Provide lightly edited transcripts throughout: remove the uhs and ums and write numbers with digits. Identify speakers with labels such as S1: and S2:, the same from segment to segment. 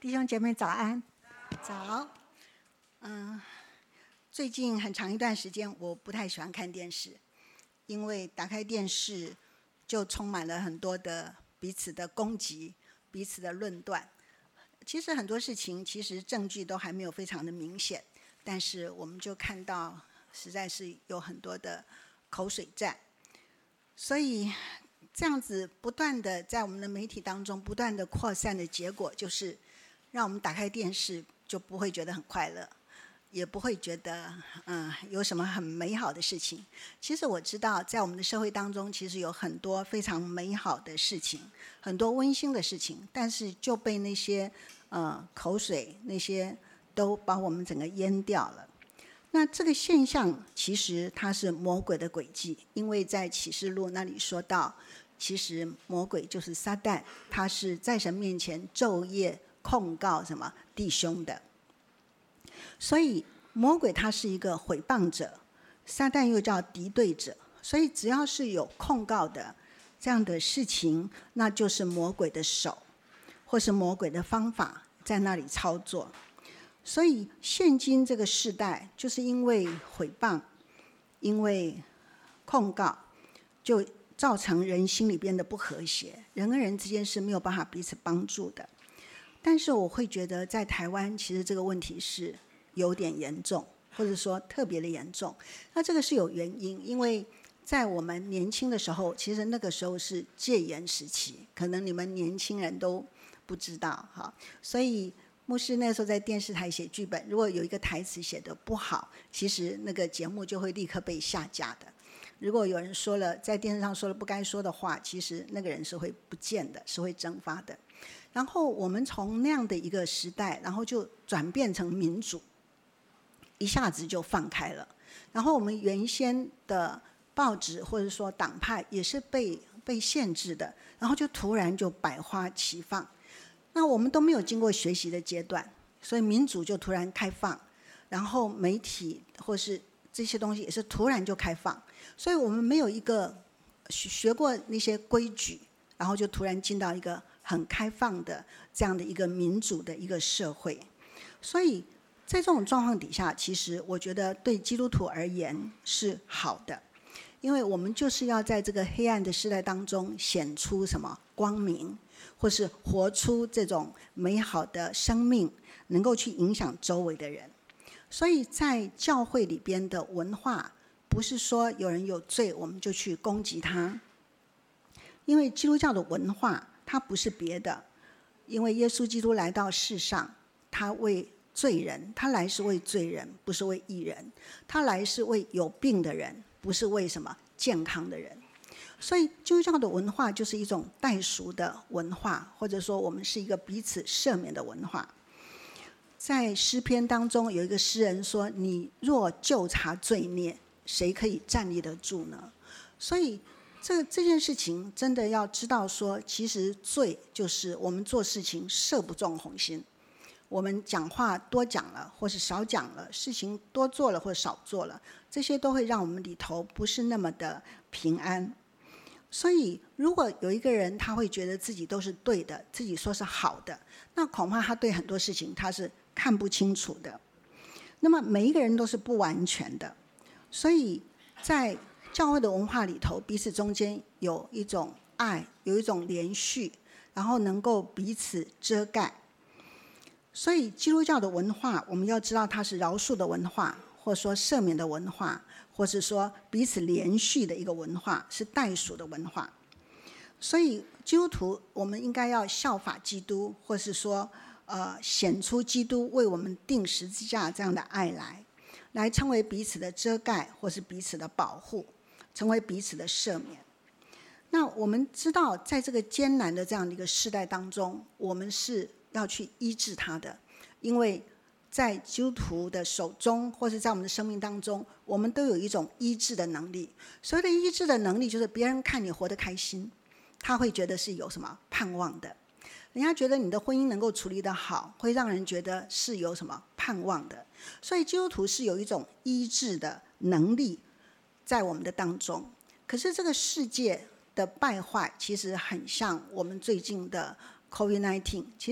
S1: 弟兄姐妹早安，早。最近很长一段时间我不太喜欢看电视，因为打开电视就充满了很多的彼此的攻击、彼此的论断。其实很多事情其实证据都还没有非常的明显，但是我们就看到实在是有很多的口水战。所以这样子不断的在我们的媒体当中不断的扩散的结果，就是让我们打开电视就不会觉得很快乐，也不会觉得有什么很美好的事情。其实我知道在我们的社会当中其实有很多非常美好的事情，很多温馨的事情，但是就被那些口水那些都把我们整个淹掉了。那这个现象其实它是魔鬼的诡计，因为在启示录那里说到，其实魔鬼就是撒旦，他是在神面前昼夜控告什么弟兄的。所以魔鬼他是一个毁谤者，撒旦又叫敌对者，所以只要是有控告的这样的事情，那就是魔鬼的手或是魔鬼的方法在那里操作。所以现今这个世代就是因为毁谤，因为控告，就造成人心里边的不和谐，人跟人之间是没有办法彼此帮助的。但是我会觉得在台湾其实这个问题是有点严重，或者说特别的严重。那这个是有原因，因为在我们年轻的时候，其实那个时候是戒严时期，可能你们年轻人都不知道哈。所以牧师那时候在电视台写剧本，如果有一个台词写得不好，其实那个节目就会立刻被下架的。如果有人说了在电视上说了不该说的话，其实那个人是会不见的，是会蒸发的。然后我们从那样的一个时代，然后就转变成民主，一下子就放开了。然后我们原先的报纸或者说党派也是被限制的，然后就突然就百花齐放。那我们都没有经过学习的阶段，所以民主就突然开放，然后媒体或是这些东西也是突然就开放，所以我们没有一个学过那些规矩，然后就突然进到一个很开放的这样的一个民主的一个社会。所以在这种状况底下，其实我觉得对基督徒而言是好的，因为我们就是要在这个黑暗的时代当中显出什么光明，或是活出这种美好的生命，能够去影响周围的人。所以在教会里边的文化，不是说有人有罪我们就去攻击他，因为基督教的文化它不是别的，因为耶稣基督来到世上，他为罪人，他来是为罪人，不是为义人，他来是为有病的人，不是为什么健康的人。所以基督教的文化就是一种代赎的文化，或者说我们是一个彼此赦免的文化。在诗篇当中有一个诗人说，你若究察罪孽，谁可以站立得住呢？所以这件事情真的要知道说，其实罪就是我们做事情射不中红心，我们讲话多讲了或是少讲了，事情多做了或少做了，这些都会让我们里头不是那么的平安。所以如果有一个人他会觉得自己都是对的，自己说是好的，那恐怕他对很多事情他是看不清楚的。那么每一个人都是不完全的，所以在教会的文化里头，彼此中间有一种爱，有一种连续，然后能够彼此遮盖。所以基督教的文化，我们要知道它是饶恕的文化，或者说赦免的文化，或是说彼此连续的一个文化，是代赎的文化。所以基督徒我们应该要效法基督，或是说显出基督为我们钉十字架这样的爱来成为彼此的遮盖，或是彼此的保护，成为彼此的赦免。那我们知道在这个艰难的这样的一个世代当中，我们是要去医治它的，因为在基督徒的手中，或是在我们的生命当中，我们都有一种医治的能力。所谓的医治的能力，就是别人看你活得开心，他会觉得是有什么盼望的。人家觉得你的婚姻能够处理得好，会让人觉得是有什么盼望的。所以基督徒是有一种医治的能力在我们的当中。可是这个世界的败坏其实很像我们最近的 COVID-19， 其实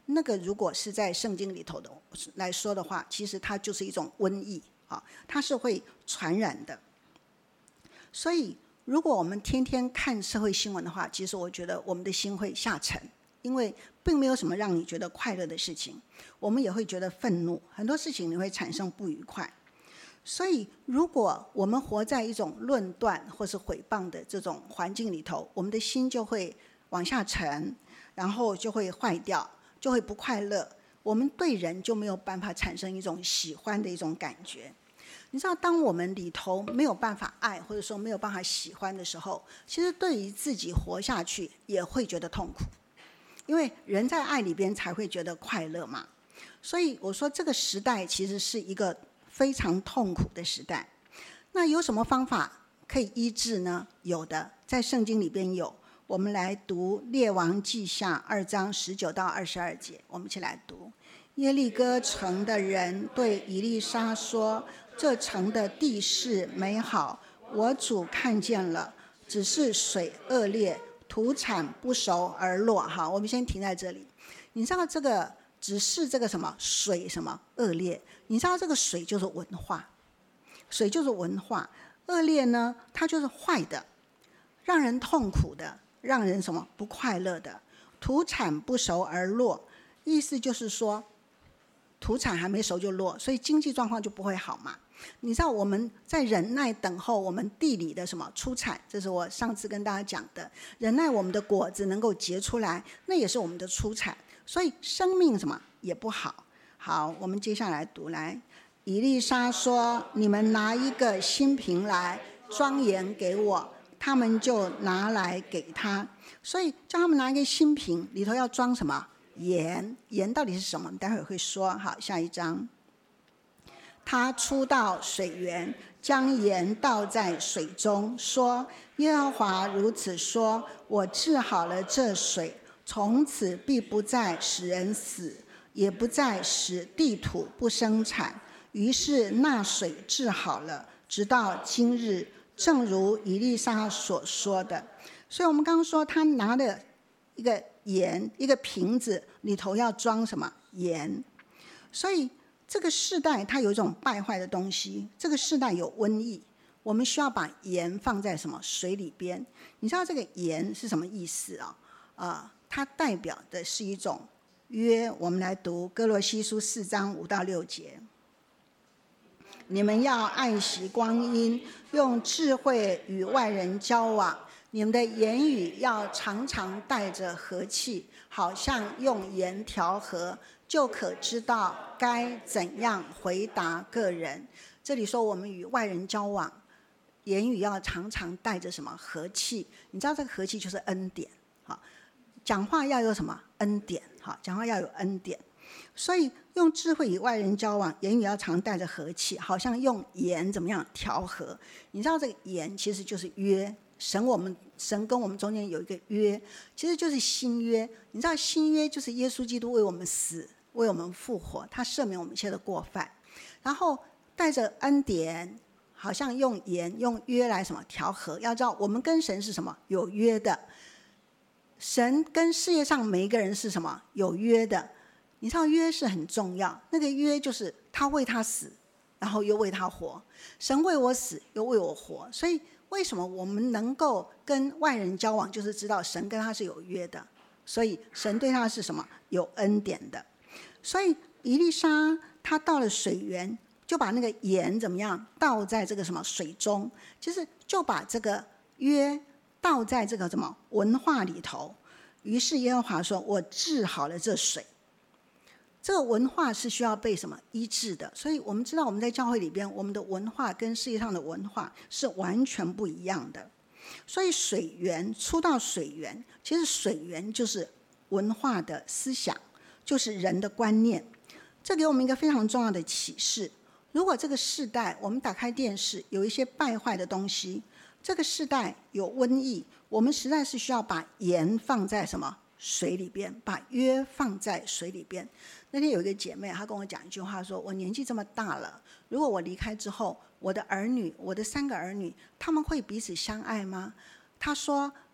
S1: 那个如果是在圣经里头的来说的话，其实它就是一种瘟疫啊，它是会传染的。所以如果我们天天看社会新闻的话，其实我觉得我们的心会下沉，因为并没有什么让你觉得快乐的事情，我们也会觉得愤怒，很多事情你会产生不愉快。所以如果我们活在一种论断或是毁谤的这种环境里头，我们的心就会往下沉，然后就会坏掉，就会不快乐，我们对人就没有办法产生一种喜欢的一种感觉。你知道，当我们里头没有办法爱，或者说没有办法喜欢的时候，其实对于自己活下去也会觉得痛苦，因为人在爱里边才会觉得快乐嘛。所以我说这个时代其实是一个非常痛苦的时代。那有什么方法可以医治呢？有的，在圣经里边有。我们来读列王记下2章19到22节，我们一起来读。耶利哥城的人对以利沙说，这城的地势美好，我主看见了，只是水恶劣，土产不熟而落。好，我们先停在这里。你知道这个只是这个什么水什么恶劣，你知道这个水就是文化，水就是文化，恶劣呢它就是坏的，让人痛苦的，让人什么不快乐的。土产不熟而落，意思就是说土产还没熟就落，所以经济状况就不会好嘛。你知道我们在忍耐等候我们地里的什么出产，这是我上次跟大家讲的，忍耐我们的果子能够结出来，那也是我们的出产，所以生命什么也不好。好，我们接下来读来。以利沙说，你们拿一个新瓶来装盐给我，他们就拿来给他。所以叫他们拿一个新瓶，里头要装什么？盐。盐到底是什么？我们待会儿会说。好，下一章。他出到水源，将盐倒在水中，说，耶和华如此说，我治好了这水，从此必不再使人死，也不再使地土不生产。于是那水治好了，直到今日，正如以利沙所说的。所以我们刚刚说他拿了一个盐，一个瓶子，里头要装什么？盐。所以这个世代它有一种败坏的东西，这个世代有瘟疫，我们需要把盐放在什么？水里边。你知道这个盐是什么意思啊？它代表的是一种约。我们来读哥罗西书4章5到6节。你们要爱惜光阴，用智慧与外人交往，你们的言语要常常带着和气，好像用盐调和，就可知道该怎样回答个人。这里说我们与外人交往，言语要常常带着什么？和气。你知道这个和气就是恩典。好，讲话要有什么？恩典。好，讲话要有恩典。所以用智慧与外人交往，言语要常带着和气，好像用盐怎么样调和。你知道这个盐其实就是约，神跟我们中间有一个约，其实就是新约。你知道新约就是耶稣基督为我们死，为我们复活，他赦免我们一切的过犯，然后带着恩典，好像用盐用约来什么调和。要知道我们跟神是什么？有约的。神跟世界上每一个人是什么？有约的。你知道约是很重要，那个约就是他为他死，然后又为他活。神为我死，又为我活。所以为什么我们能够跟外人交往，就是知道神跟他是有约的，所以神对他是什么？有恩典的。所以以利沙他到了水源，就把那个盐怎么样倒在这个什么水中，就把这个约倒在这个什么文化里头。于是耶和华说，我治好了这水。这个文化是需要被什么医治的。所以我们知道我们在教会里边，我们的文化跟世界上的文化是完全不一样的。所以水源，出到水源，其实水源就是文化的思想，就是人的观念。这给我们一个非常重要的启示。如果这个世代我们打开电视有一些败坏的东西，这个世代有瘟疫，我们实在是需要把盐放在什么水里边，把约放在水里边。那天有一个姐妹，她跟我讲一句话，说我年纪这么大了，如果我离开之后，我的3个儿女，他们会彼此相爱吗？她说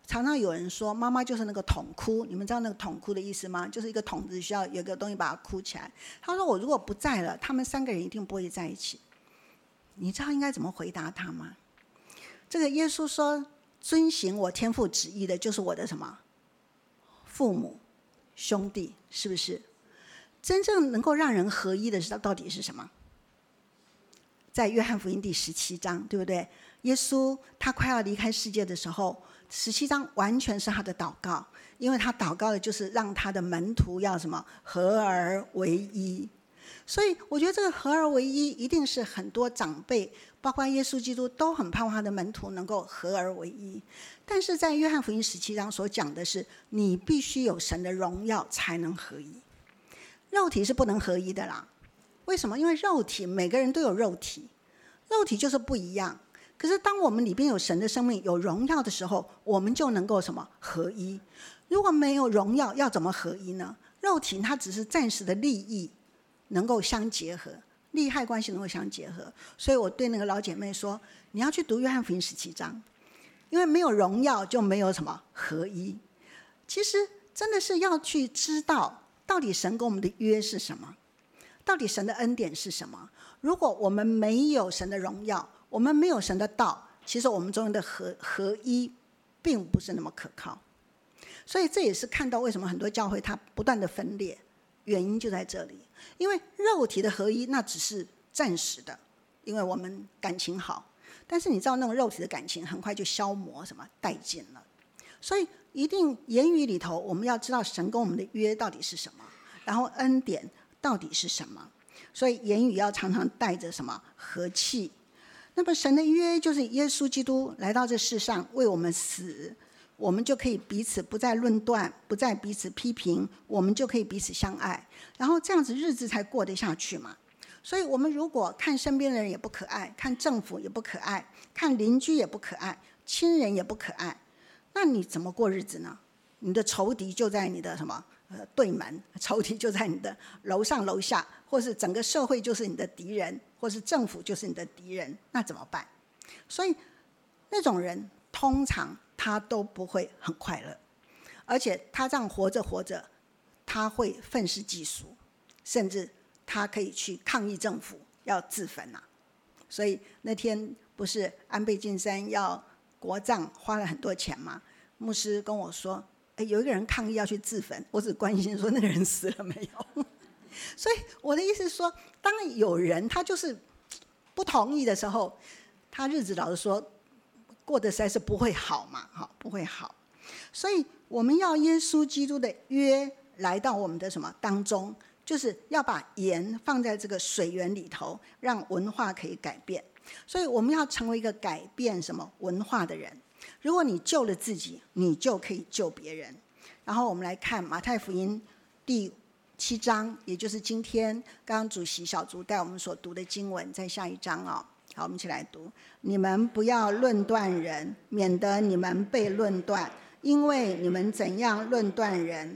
S1: 常常有人说妈妈就是那个桶箍，你们知道那个桶箍的意思吗？就是一个桶子需要有个东西把它箍起来。他说我如果不在了，他们3个人一定不会在一起。你知道应该怎么回答他吗？这个耶稣说遵行我天父旨意的就是我的什么？父母兄弟，是不是？真正能够让人合一的到底是什么？在约翰福音第17章，对不对？耶稣他快要离开世界的时候，17章完全是他的祷告，因为他祷告的就是让他的门徒要什么？合而为一。所以我觉得这个合而为一一定是很多长辈包括耶稣基督都很盼望他的门徒能够合而为一。但是在约翰福音17章所讲的是，你必须有神的荣耀才能合一，肉体是不能合一的啦。为什么？因为肉体每个人都有肉体，肉体就是不一样。可是当我们里边有神的生命有荣耀的时候，我们就能够什么？合一。如果没有荣耀，要怎么合一呢？肉体它只是暂时的利益能够相结合，利害关系能够相结合。所以我对那个老姐妹说，你要去读约翰福音17章，因为没有荣耀就没有什么合一。其实真的是要去知道到底神跟我们的约是什么，到底神的恩典是什么。如果我们没有神的荣耀，我们没有神的道，其实我们中间的合一并不是那么可靠。所以这也是看到为什么很多教会它不断的分裂，原因就在这里。因为肉体的合一那只是暂时的，因为我们感情好，但是你知道那种肉体的感情很快就消磨什么殆尽了。所以一定言语里头我们要知道神跟我们的约到底是什么，然后恩典到底是什么。所以言语要常常带着什么？和气。那么神的约就是耶稣基督来到这世上为我们死，我们就可以彼此不再论断，不再彼此批评，我们就可以彼此相爱，然后这样子日子才过得下去嘛。所以我们如果看身边的人也不可爱，看政府也不可爱，看邻居也不可爱，亲人也不可爱，那你怎么过日子呢？你的仇敌就在你的什么对门，仇敌就在你的楼上楼下，或是整个社会就是你的敌人，或是政府就是你的敌人，那怎么办？所以那种人通常他都不会很快乐，而且他这样活着活着，他会愤世嫉俗，甚至他可以去抗议政府要自焚啊。所以那天不是安倍晋三要国葬花了很多钱吗？牧师跟我说有一个人抗议要去自焚，我只关心说那个人死了没有。所以我的意思是说，当有人他就是不同意的时候，他日子老实说过得实在是不会好嘛，不会好。所以我们要耶稣基督的约来到我们的什么当中，就是要把盐放在这个水源里头，让文化可以改变。所以我们要成为一个改变什么文化的人。如果你救了自己，你就可以救别人。然后我们来看马太福音第7章，也就是今天刚刚主席小竹带我们所读的经文，在下一章哦。好，我们一起来读：你们不要论断人，免得你们被论断，因为你们怎样论断人，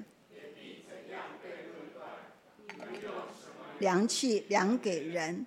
S1: 量器量给人。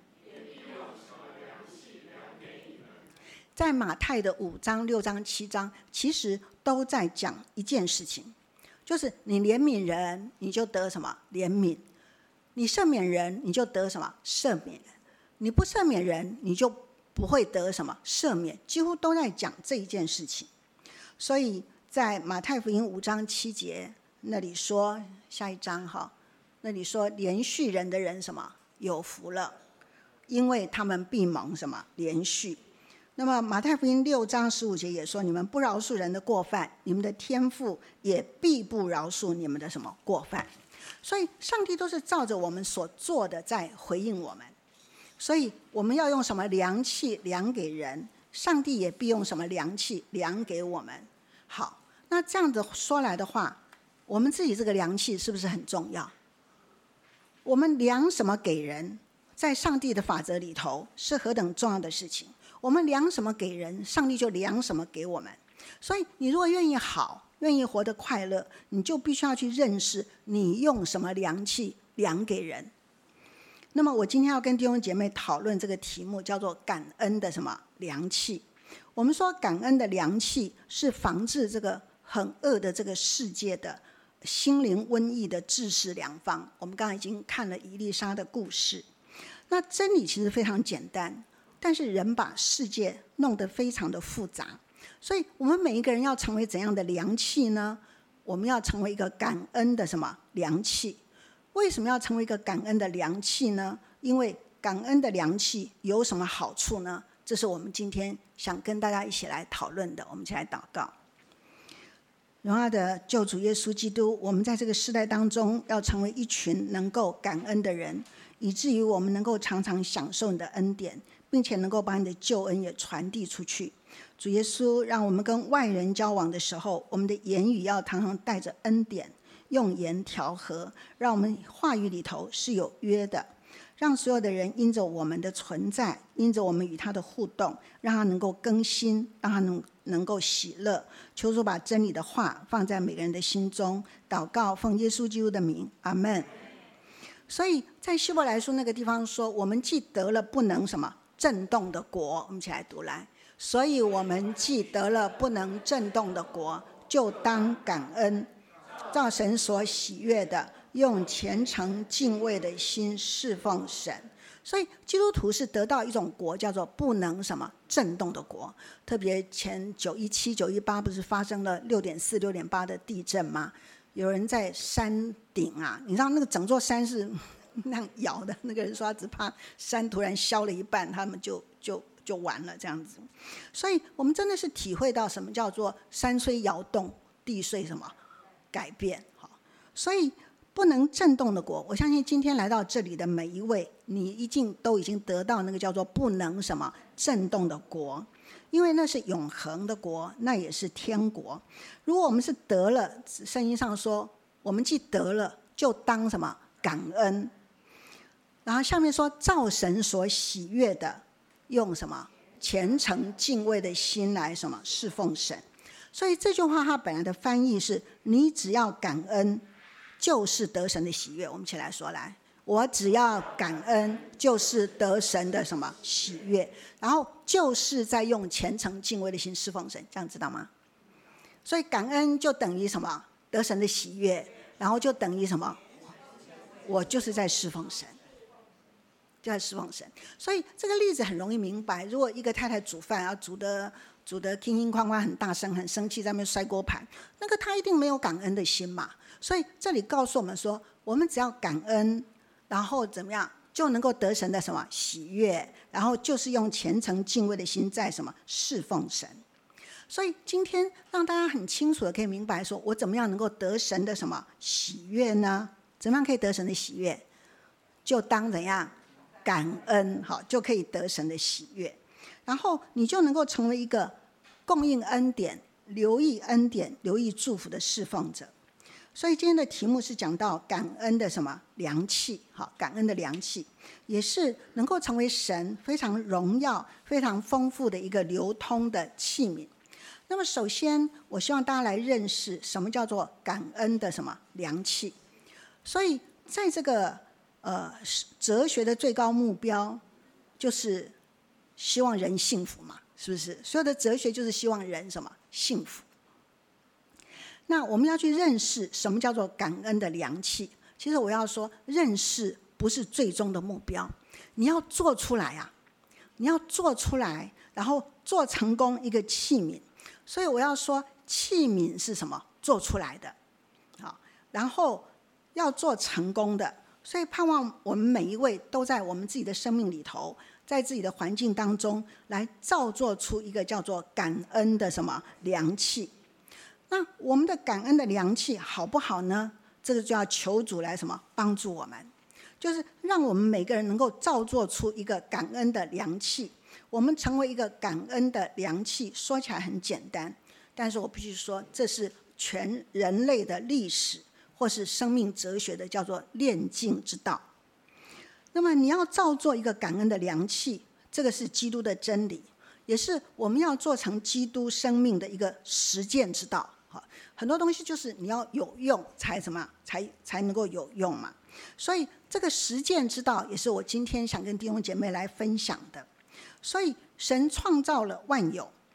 S1: 在马太的5章、6章、7章，其实都在讲一件事情，就是你怜悯人，你就得什么？怜悯。你赦免人，你就得什么？赦免。你不赦免人，你就不会得什么？赦免。几乎都在讲这一件事情。所以在马太福音5章7节那里说，下一章哈，那里说连续人的人什么？有福了，因为他们必蒙什么？连续。那么马太福音6章15节也说，你们不饶恕人的过犯，你们的天父也必不饶恕你们的什么过犯。所以上帝都是照着我们所做的在回应我们。所以我们要用什么量器量给人，上帝也必用什么量器量给我们。好，那这样子说来的话，我们自己这个量器是不是很重要？我们量什么给人，在上帝的法则里头是何等重要的事情。我们量什么给人，上帝就量什么给我们。所以你如果愿意好，愿意活得快乐，你就必须要去认识你用什么量器量给人。那么我今天要跟弟兄姐妹讨论这个题目，叫做感恩的什么量器。我们说感恩的量器是防治这个很恶的这个世界的心灵瘟疫的治世良方。我们刚刚已经看了以利沙的故事。那真理其实非常简单，但是人把世界弄得非常的复杂。所以我们每一个人要成为怎样的良器呢？我们要成为一个感恩的什么良器。为什么要成为一个感恩的良器呢？因为感恩的良器有什么好处呢？这是我们今天想跟大家一起来讨论的。我们一起来祷告。荣耀的救主耶稣基督，我们在这个时代当中要成为一群能够感恩的人，以至于我们能够常常享受你的恩典，并且能够把你的救恩也传递出去。主耶稣，让我们跟外人交往的时候，我们的言语要常常带着恩典，用言调和，让我们话语里头是有约的，让所有的人因着我们的存在，因着我们与他的互动，让他能够更新，让他能够喜乐。求主把真理的话放在每个人的心中。祷告奉耶稣基督的名，阿们。所以在希伯来书那个地方说，我们既得了不能什么震动的国，我们一起来读来。所以我们既得了不能震动的国，就当感恩，照神所喜悦的，用虔诚敬畏的心侍奉神。所以基督徒是得到一种国，叫做不能什么震动的国。特别前917、918不是发生了6.4、6.8的地震吗？有人在山顶啊，你知道那个整座山是那样摇的，那个人说他只怕山突然消了一半，他们就完了这样子。所以我们真的是体会到什么叫做山虽摇动，地虽什么改变。所以不能震动的国，我相信今天来到这里的每一位，你都已经得到那个叫做不能什么震动的国，因为那是永恒的国，那也是天国。如果我们是得了，圣经上说我们既得了，就当什么感恩。然后下面说照神所喜悦的，用什么虔诚敬畏的心来什么侍奉神。所以这句话它本来的翻译是，你只要感恩就是得神的喜悦。我们一起来说来，我只要感恩就是得神的什么喜悦，然后就是在用虔诚敬畏的心侍奉神，这样知道吗？所以感恩就等于什么？得神的喜悦，然后就等于什么？我就是在侍奉神，就在侍奉神。所以这个例子很容易明白。如果一个太太煮饭，要煮得叮叮哐哐很大声，很生气，在那边摔锅盘，那个她一定没有感恩的心嘛。所以这里告诉我们说，我们只要感恩，然后怎么样就能够得神的什么喜悦，然后就是用虔诚敬畏的心在什么侍奉神。所以今天让大家很清楚的可以明白说，我怎么样能够得神的什么喜悦呢？怎么样可以得神的喜悦？就当怎样感恩，好，就可以得神的喜悦。然后你就能够成为一个供应恩典、留意恩典、留意祝福的侍奉者。所以今天的题目是讲到感恩的什么良器，好，感恩的良器也是能够成为神非常荣耀、非常丰富的一个流通的器皿。那么首先我希望大家来认识什么叫做感恩的什么良器。所以在这个哲学的最高目标就是希望人幸福嘛，是不是？所有的哲学就是希望人什么幸福。那我们要去认识什么叫做感恩的良器。其实我要说，认识不是最终的目标，你要做出来啊，你要做出来，然后做成功一个器皿。所以我要说，器皿是什么？做出来的，好，然后要做成功的。所以盼望我们每一位都在我们自己的生命里头，在自己的环境当中来造作出一个叫做感恩的什么良器。那我们的感恩的良器好不好呢？这个就要求主来什么帮助我们，就是让我们每个人能够造作出一个感恩的良器。我们成为一个感恩的良器，说起来很简单，但是我必须说，这是全人类的历史或是生命哲学的叫做炼净之道。那么你要造作一个感恩的良器，这个是基督的真理，也是我们要做成基督生命的一个实践之道。很多东西就是你要有用才什么才能够有用嘛。所以这个实践之道也是我今天想跟弟兄姐妹来分享的。所以神创造了万有，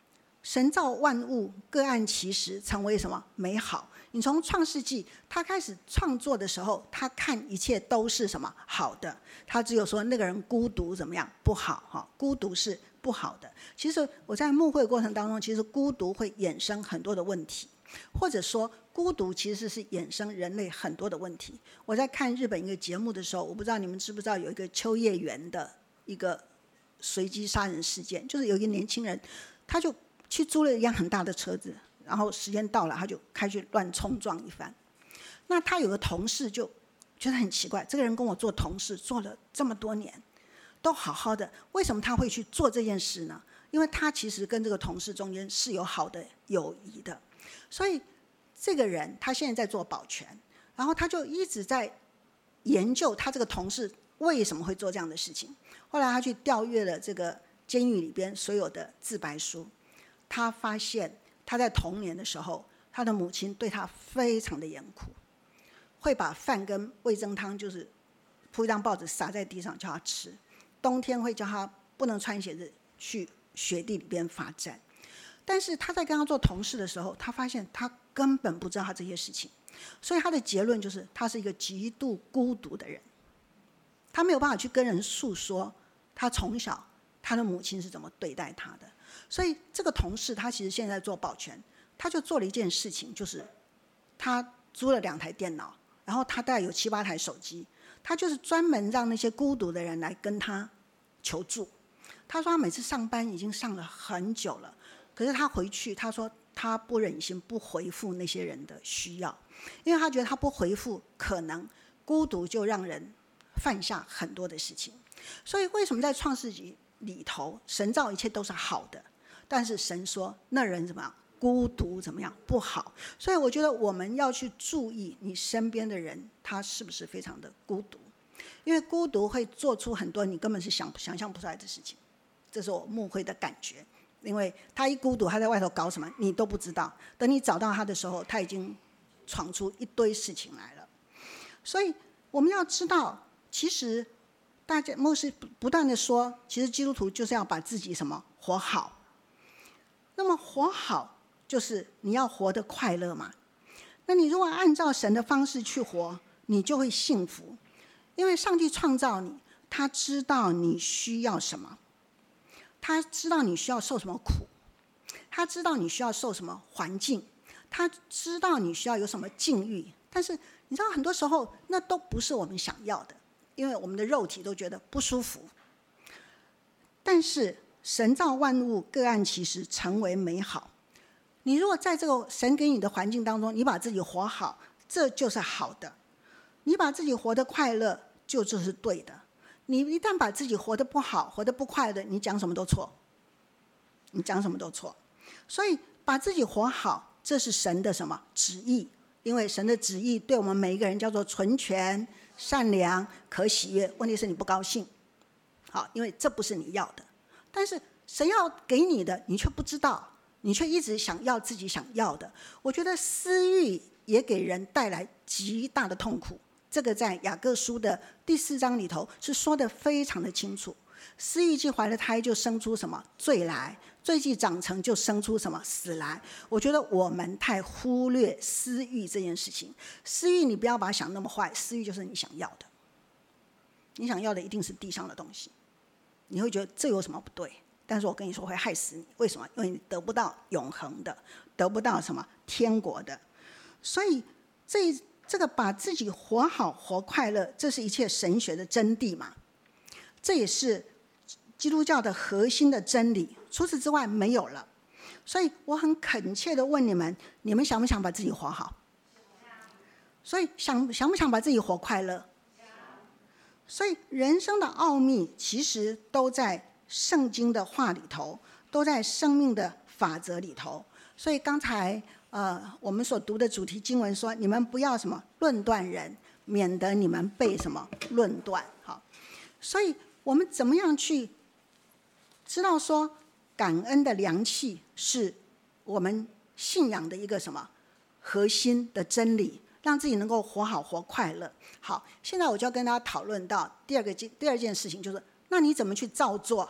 S1: 神造万物，各按其时，成为什么美好。你从创世纪他开始创作的时候，他看一切都是什么好的，他只有说那个人孤独怎么样不好，孤独是不好的。其实我在牧会过程当中，其实孤独会衍生很多的问题，或者说孤独其实是衍生人类很多的问题。我在看日本一个节目的时候，我不知道你们知不知道有一个秋叶原的一个随机杀人事件，就是有一个年轻人，他就去租了一辆很大的车子，然后时间到了，他就开去乱冲撞一番。那他有个同事就觉得很奇怪，这个人跟我做同事做了这么多年，都好好的，为什么他会去做这件事呢？因为他其实跟这个同事中间是有好的友谊的，所以这个人他现在在做保全，然后他就一直在研究他这个同事为什么会做这样的事情。后来他去调阅了这个监狱里边所有的自白书，他发现他在童年的时候，他的母亲对他非常的严酷，会把饭跟味噌汤就是铺一张报纸撒在地上叫他吃，冬天会叫他不能穿鞋子去雪地里边罚站。但是他在跟他做同事的时候，他发现他根本不知道他这些事情，所以他的结论就是他是一个极度孤独的人，他没有办法去跟人诉说他从小他的母亲是怎么对待他的。所以这个同事他其实现在做保全，他就做了一件事情，就是他租了2台电脑，然后他大概有7、8台手机，他就是专门让那些孤独的人来跟他求助。他说他每次上班已经上了很久了，可是他回去，他说他不忍心不回复那些人的需要，因为他觉得他不回复，可能孤独就让人犯下很多的事情。所以为什么在创世纪里头，神造一切都是好的，但是神说那人怎么样孤独怎么样不好。所以我觉得我们要去注意你身边的人他是不是非常的孤独，因为孤独会做出很多你根本是想象不出来的事情。这是我牧会的感觉，因为他一孤独，他在外头搞什么你都不知道，等你找到他的时候，他已经闯出一堆事情来了。所以我们要知道，其实大家牧师不断的说，其实基督徒就是要把自己什么活好。那么活好就是你要活得快乐嘛。那你如果按照神的方式去活，你就会幸福，因为上帝创造你，他知道你需要什么，他知道你需要受什么苦，他知道你需要受什么环境，他知道你需要有什么境遇。但是你知道很多时候那都不是我们想要的，因为我们的肉体都觉得不舒服。但是神造万物各按其时，成为美好。你如果在这个神给你的环境当中，你把自己活好，这就是好的。你把自己活得快乐，就是对的。你一旦把自己活得不好，活得不快乐，你讲什么都错，你讲什么都错。所以把自己活好，这是神的什么旨意？因为神的旨意对我们每一个人叫做纯全、善良、可喜悦。问题是你不高兴，好，因为这不是你要的。但是神要给你的，你却不知道，你却一直想要自己想要的。我觉得私欲也给人带来极大的痛苦。这个在雅各书的第4章里头是说得非常的清楚。私欲既怀了胎，就生出什么罪来；罪既长成，就生出什么死来。我觉得我们太忽略私欲这件事情。私欲你不要把它想那么坏，私欲就是你想要的，你想要的一定是地上的东西，你会觉得这有什么不对？但是我跟你说会害死你。为什么？因为你得不到永恒的，得不到什么天国的。所以这个把自己活好活快乐，这是一切神学的真谛嘛，这也是基督教的核心的真理，除此之外没有了。所以我很恳切的问你们，你们想不想把自己活好？所以想不想把自己活快乐？所以人生的奥秘其实都在圣经的话里头，都在生命的法则里头。所以刚才我们所读的主题经文说，你们不要什么论断人，免得你们被什么论断。好，所以我们怎么样去知道说感恩的良气是我们信仰的一个什么核心的真理，让自己能够活好活快乐。好，现在我就要跟大家讨论到第二件事情，就是那你怎么去照做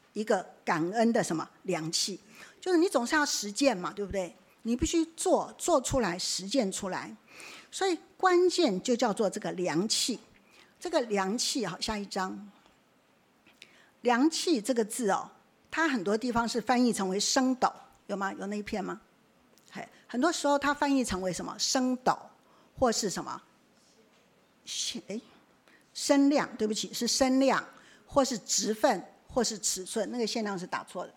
S1: 一个感恩的什么良器，就是你总是要实践嘛，对不对？你必须做出来，实践出来。所以关键就叫做这个良器。这个良器，好，下一章。良器这个字哦，它很多地方是翻译成为升斗，有吗？有那一篇吗？很多时候它翻译成为什么升斗，或是什么身量，对不起，是身量，或是职分，或是尺寸，那个限量是打错的。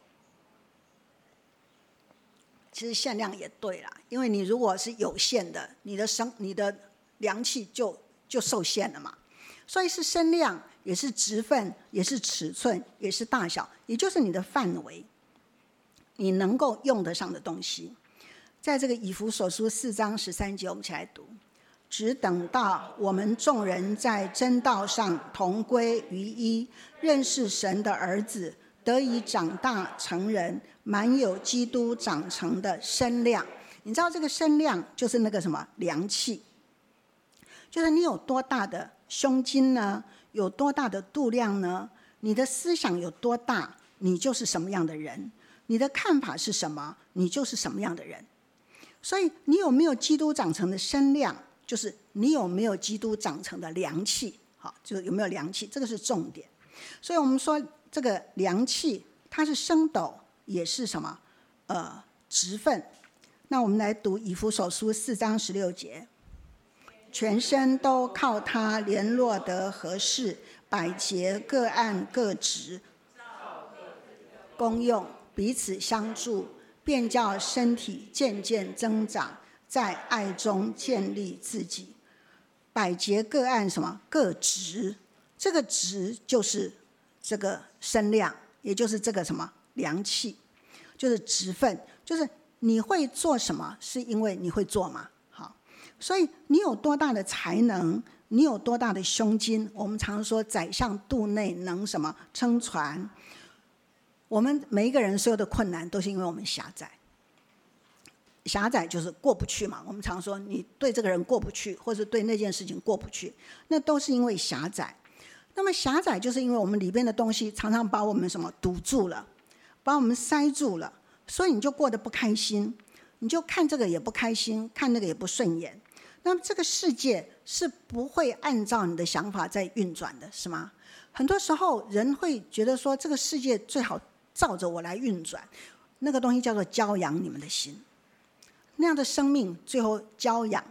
S1: 其实限量也对啦，因为你如果是有限的，你的量器就受限了嘛。所以是身量，也是职分，也是尺寸，也是大小，也就是你的范围，你能够用得上的东西。在这个以弗所书4章13节，我们一起来读：只等到我们众人在真道上同归于一，认识神的儿子，得以长大成人，满有基督长成的身量。你知道这个身量就是那个什么量器，就是你有多大的胸襟呢？有多大的度量呢？你的思想有多大，你就是什么样的人；你的看法是什么，你就是什么样的人。所以你有没有基督长成的身量，就是你有没有基督长成的良器。好，就是有没有良器，这个是重点。所以我们说这个良器，它是升斗，也是什么职分。那我们来读以弗所书4章16节：全身都靠它联络得合适，百节各按各职，功用，彼此相助，便叫身体渐渐增长，在爱中建立自己。百节各按什么？各职。这个职就是这个身量，也就是这个什么良器，就是职分，就是你会做什么，是因为你会做嘛。好，所以你有多大的才能，你有多大的胸襟。我们常说宰相肚内能什么撑船。我们每一个人所有的困难都是因为我们狭窄，狭窄就是过不去嘛。我们常说你对这个人过不去，或者对那件事情过不去，那都是因为狭窄。那么狭窄就是因为我们里边的东西常常把我们什么堵住了，把我们塞住了，所以你就过得不开心，你就看这个也不开心，看那个也不顺眼。那么这个世界是不会按照你的想法在运转的，是吗？很多时候人会觉得说这个世界最好照着我来运转，那个东西叫做教养你们的心。那样的生命最后教养，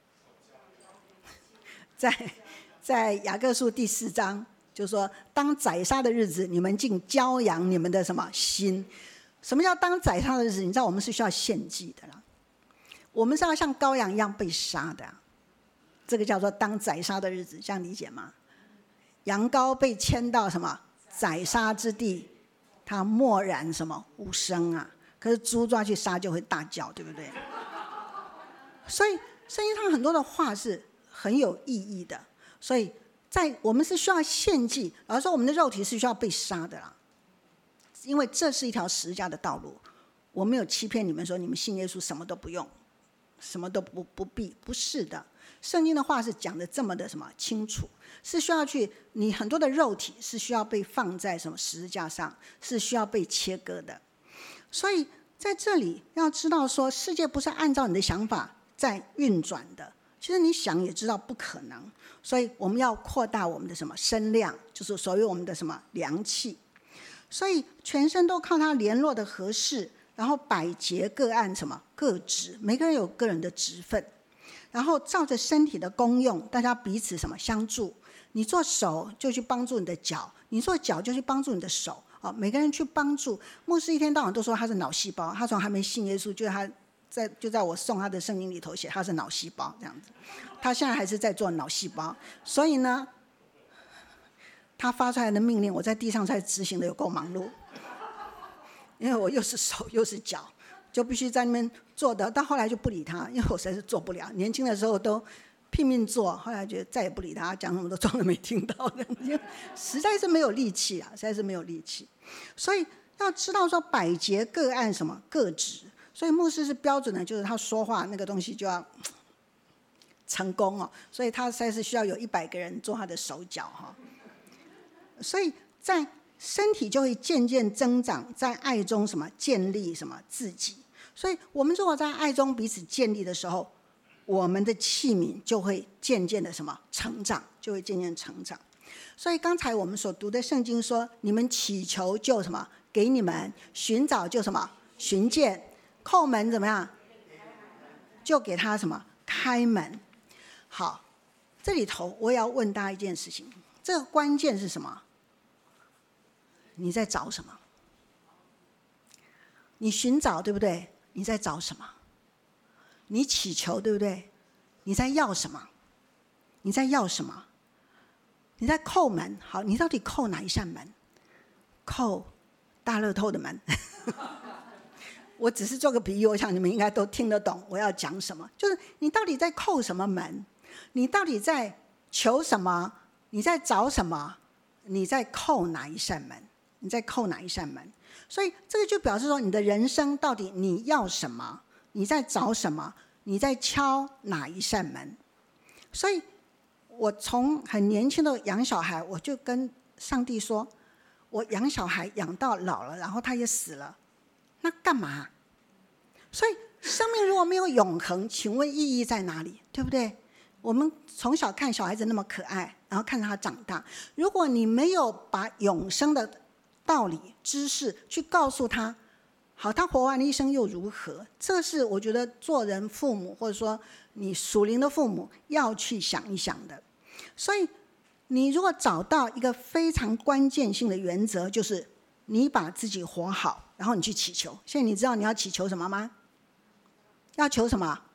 S1: 在雅各书第4章就是说，当宰杀的日子，你们竟教养你们的什么心。什么叫当宰杀的日子？你知道我们是需要献祭的啦，我们是要像羔羊一样被杀的这个叫做当宰杀的日子，这样理解吗？羊羔被牵到什么宰杀之地，它默然什么无声啊，可是猪抓去杀就会大叫，对不对？所以圣经上很多的话是很有意义的。所以我们是需要献祭，而说我们的肉体是需要被杀的啦，因为这是一条十字架的道路。我没有欺骗你们说你们信耶稣什么都不用，什么都不必，不是的。圣经的话是讲的这么的什么清楚，是需要你很多的肉体是需要被放在什么十字架上，是需要被切割的。所以在这里要知道说，世界不是按照你的想法在运转的，其实你想也知道不可能。所以我们要扩大我们的什么身量，就是所谓我们的什么良器。所以全身都靠它联络的合适，然后百节各按什么各职，每个人有个人的职分，然后照着身体的功用，大家彼此什么相助。你做手就去帮助你的脚，你做脚就去帮助你的手。每个人去帮助。牧师一天到晚都说他是脑细胞，他从还没信耶稣，就在我送他的圣经里头写他是脑细胞这样子。他现在还是在做脑细胞，所以呢，他发出来的命令，我在地上在执行的有够忙碌，因为我又是手又是脚，就必须在那边做的。到后来就不理他，因为我实在是做不了。年轻的时候都拼命做，后来觉得再也不理他，讲什么都装作没听到，实在是没有力气啊，实在是没有力气。所以要知道说百节各按什么各职，所以牧师是标准的，就是他说话那个东西就要成功所以他实在是需要有100个人做他的手脚所以在身体就会渐渐增长，在爱中什么建立什么自己。所以我们如果在爱中彼此建立的时候，我们的器皿就会渐渐的什么成长，就会渐渐成长。所以刚才我们所读的圣经说，你们祈求就什么给你们，寻找就什么寻见，叩门怎么样就给他什么开门。好，这里头我也要问大家一件事情，这个关键是什么？你在找什么？你寻找对不对？你在找什么？你祈求对不对？你在要什么？你在要什么？你在叩门。好，你到底叩哪一扇门？叩大乐透的门。我只是做个比喻，我想你们应该都听得懂我要讲什么。就是你到底在叩什么门？你到底在求什么？你在找什么？你在叩哪一扇门？你在叩哪一扇门？所以这个就表示说，你的人生到底你要什么？你在找什么？你在敲哪一扇门？所以我从很年轻的养小孩，我就跟上帝说，我养小孩养到老了，然后他也死了，那干嘛？所以生命如果没有永恒，请问意义在哪里？对不对？我们从小看小孩子那么可爱，然后看着他长大，如果你没有把永生的道理知识去告诉他，好，他活完了一生又如何？这是我觉得做人父母，或者说你属灵的父母要去想一想的。所以你如果找到一个非常关键性的原则，就是你把自己活好，然后你去祈求。现在你知道你要祈求什么吗？要求什么？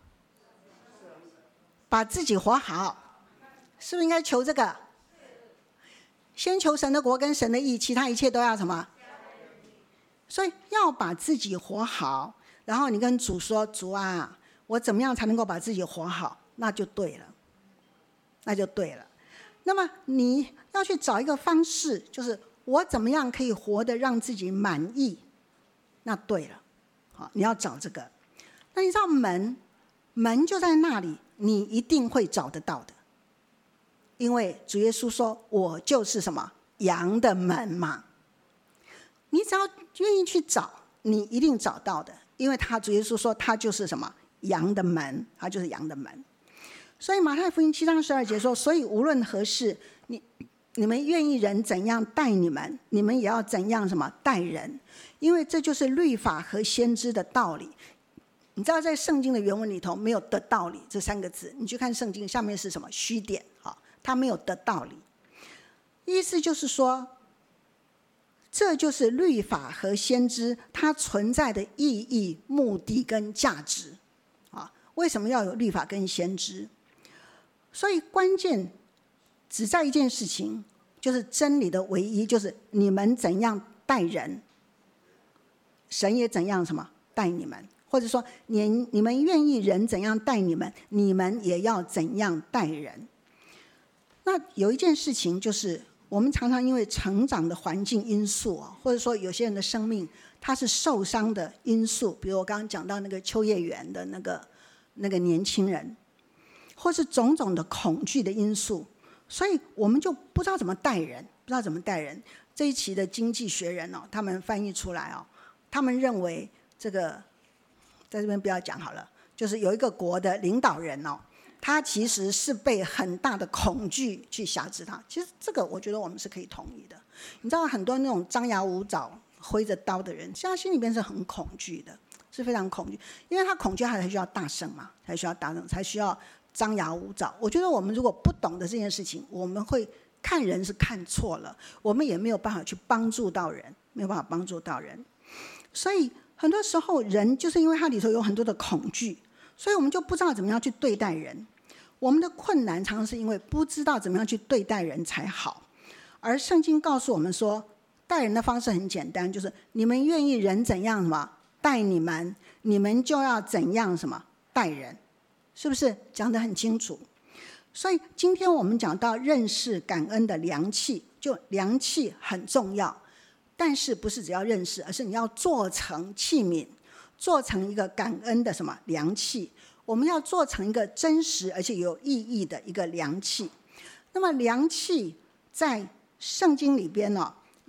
S1: 把自己活好，是不是应该求这个？先求神的国跟神的义，其他一切都要什么？所以要把自己活好，然后你跟主说，主啊，我怎么样才能够把自己活好？那就对了，那就对了。那么你要去找一个方式，就是我怎么样可以活得让自己满意？那对了，好，你要找这个。那你知道门就在那里，你一定会找得到的。因为主耶稣说，我就是什么？羊的门嘛。你只要愿意去找，你一定找到的。因为主耶稣说他就是什么？羊的门，他就是羊的门。所以马太福音7章12节说，所以无论何事，你们愿意人怎样待你们，你们也要怎样什么待人，因为这就是律法和先知的道理。你知道在圣经的原文里头没有的道理这3个字，你去看圣经下面是什么？虚点，它没有的道理。意思就是说，这就是律法和先知它存在的意义、目的跟价值。为什么要有律法跟先知？所以关键只在一件事情，就是真理的唯一，就是你们怎样待人，神也怎样什么待你们，或者说你们愿意人怎样待你们，你们也要怎样待人。那有一件事情就是，我们常常因为成长的环境因素，或者说有些人的生命他是受伤的因素，比如我刚刚讲到那个秋叶原的那个年轻人，或是种种的恐惧的因素，所以我们就不知道怎么待人，不知道怎么待人。这一期的《经济学人》他们翻译出来他们认为这个在这边不要讲好了，就是有一个国的领导人他其实是被很大的恐惧去辖制他。其实这个我觉得我们是可以同意的。你知道很多那种张牙舞爪、挥着刀的人，其实他心里边是很恐惧的，是非常恐惧，因为他恐惧，他才需要大声嘛，才需要大声，才需要张牙舞爪。我觉得我们如果不懂得这件事情，我们会看人是看错了，我们也没有办法去帮助到人，没有办法帮助到人。所以很多时候人就是因为他里头有很多的恐惧，所以我们就不知道怎么样去对待人。我们的困难常常是因为不知道怎么样去对待人才好。而圣经告诉我们说，待人的方式很简单，就是你们愿意人怎样什么待你们，你们就要怎样什么待人，是不是讲得很清楚？所以今天我们讲到认识感恩的良器，就良器很重要，但是不是只要认识，而是你要做成器皿，做成一个感恩的什么良器。我们要做成一个真实而且有意义的一个良器。那么良器在圣经里边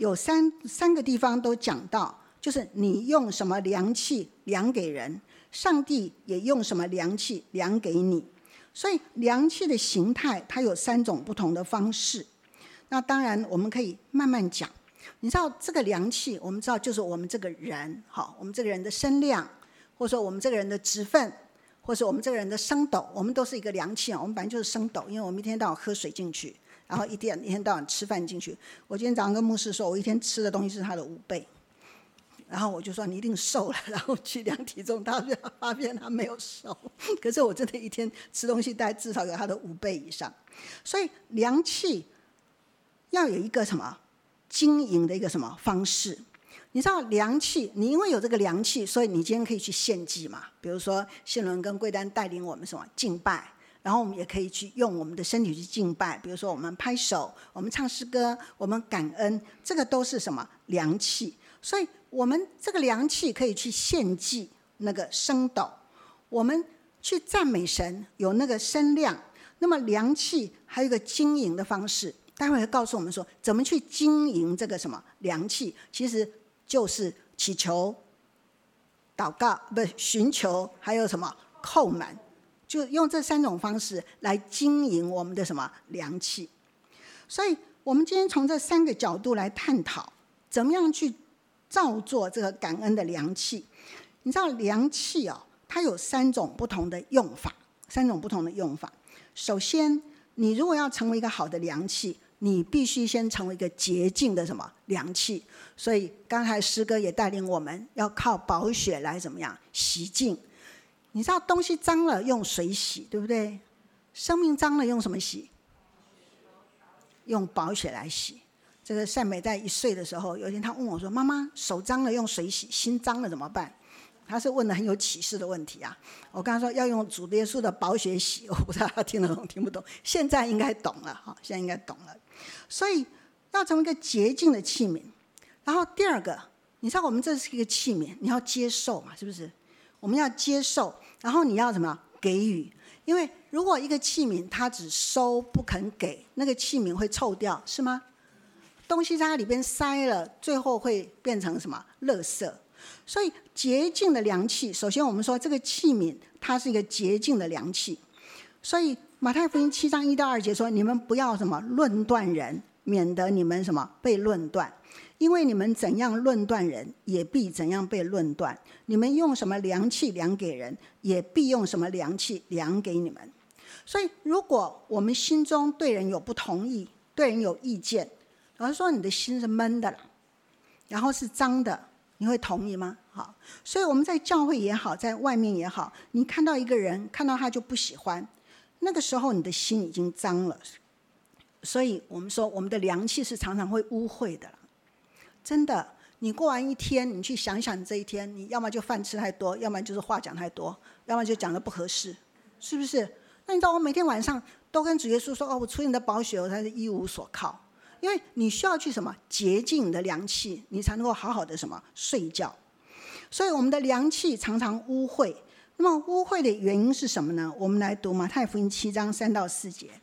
S1: 有三个地方都讲到，就是你用什么量器量给人，上帝也用什么量器量给你。所以量器的形态它有3种不同的方式。那当然我们可以慢慢讲。你知道这个量器，我们知道就是我们这个人，好，我们这个人的身量，或者说我们这个人的职分，或者我们这个人的升斗，我们都是一个量器啊。我们本来就是升斗，因为我们一天到晚喝水进去，然后一天到晚吃饭进去。我今天早上跟牧师说，我一天吃的东西是他的5倍，然后我就说你一定瘦了，然后去量体重，他发现他没有瘦，可是我真的一天吃东西大概至少有他的5倍以上。所以量器要有一个什么经营的一个什么方式。你知道量器，你因为有这个量器，所以你今天可以去献祭嘛。比如说宪伦跟贵丹带领我们什么敬拜，然后我们也可以去用我们的身体去敬拜。比如说我们拍手，我们唱诗歌，我们感恩，这个都是什么量器。所以我们这个量器可以去献祭那个升斗，我们去赞美神有那个声量。那么量器还有一个经营的方式，待会会告诉我们说怎么去经营这个什么量器，其实就是祈求、祷告，不寻求，还有什么叩门，就用这3种方式来经营我们的什么量器。所以我们今天从这3个角度来探讨，怎么样去造作这个感恩的量器。你知道量器哦，它有3种不同的用法，3种不同的用法。首先，你如果要成为一个好的量器，你必须先成为一个洁净的什么量器。所以刚才诗歌也带领我们要靠宝血来怎么样洗净。你知道东西脏了用水洗，对不对？生命脏了用什么洗？用宝血来洗。这个善美在1岁的时候，有一天她问我说：“妈妈，手脏了用水洗，心脏了怎么办？”他是问的很有启示的问题啊！我跟他说要用主耶稣的宝血洗，我不知道他听得懂听不懂。现在应该懂了哈，现在应该懂了。所以要成为一个洁净的器皿。然后第二个，你知道我们这是一个器皿，你要接受嘛，是不是？我们要接受，然后你要怎么给予？因为如果一个器皿它只收不肯给，那个器皿会臭掉，是吗？东西在它里边塞了，最后会变成什么？垃圾。所以洁净的量器，首先我们说这个器皿它是一个洁净的量器。所以马太福音7章1到2节说，你们不要什么论断人，免得你们什么被论断，因为你们怎样论断人，也必怎样被论断。你们用什么量器量给人，也必用什么量器量给你们。所以如果我们心中对人有不同意，对人有意见，老实说你的心是闷的了，然后是脏的，你会同意吗？好，所以我们在教会也好，在外面也好，你看到一个人，看到他就不喜欢，那个时候你的心已经脏了。所以我们说我们的量器是常常会污秽的了。真的，你过完一天，你去想想你这一天，你要么就饭吃太多，要么就是话讲太多，要么就讲得不合适，是不是？那你知道我每天晚上都跟主耶稣说，我出你的宝血，我才是一无所靠。因为你需要去什么洁净你的量器，你才能够好好的什么睡觉。所以我们的量器常常污秽。那么污秽的原因是什么呢？我们来读马太福音7章3到4节。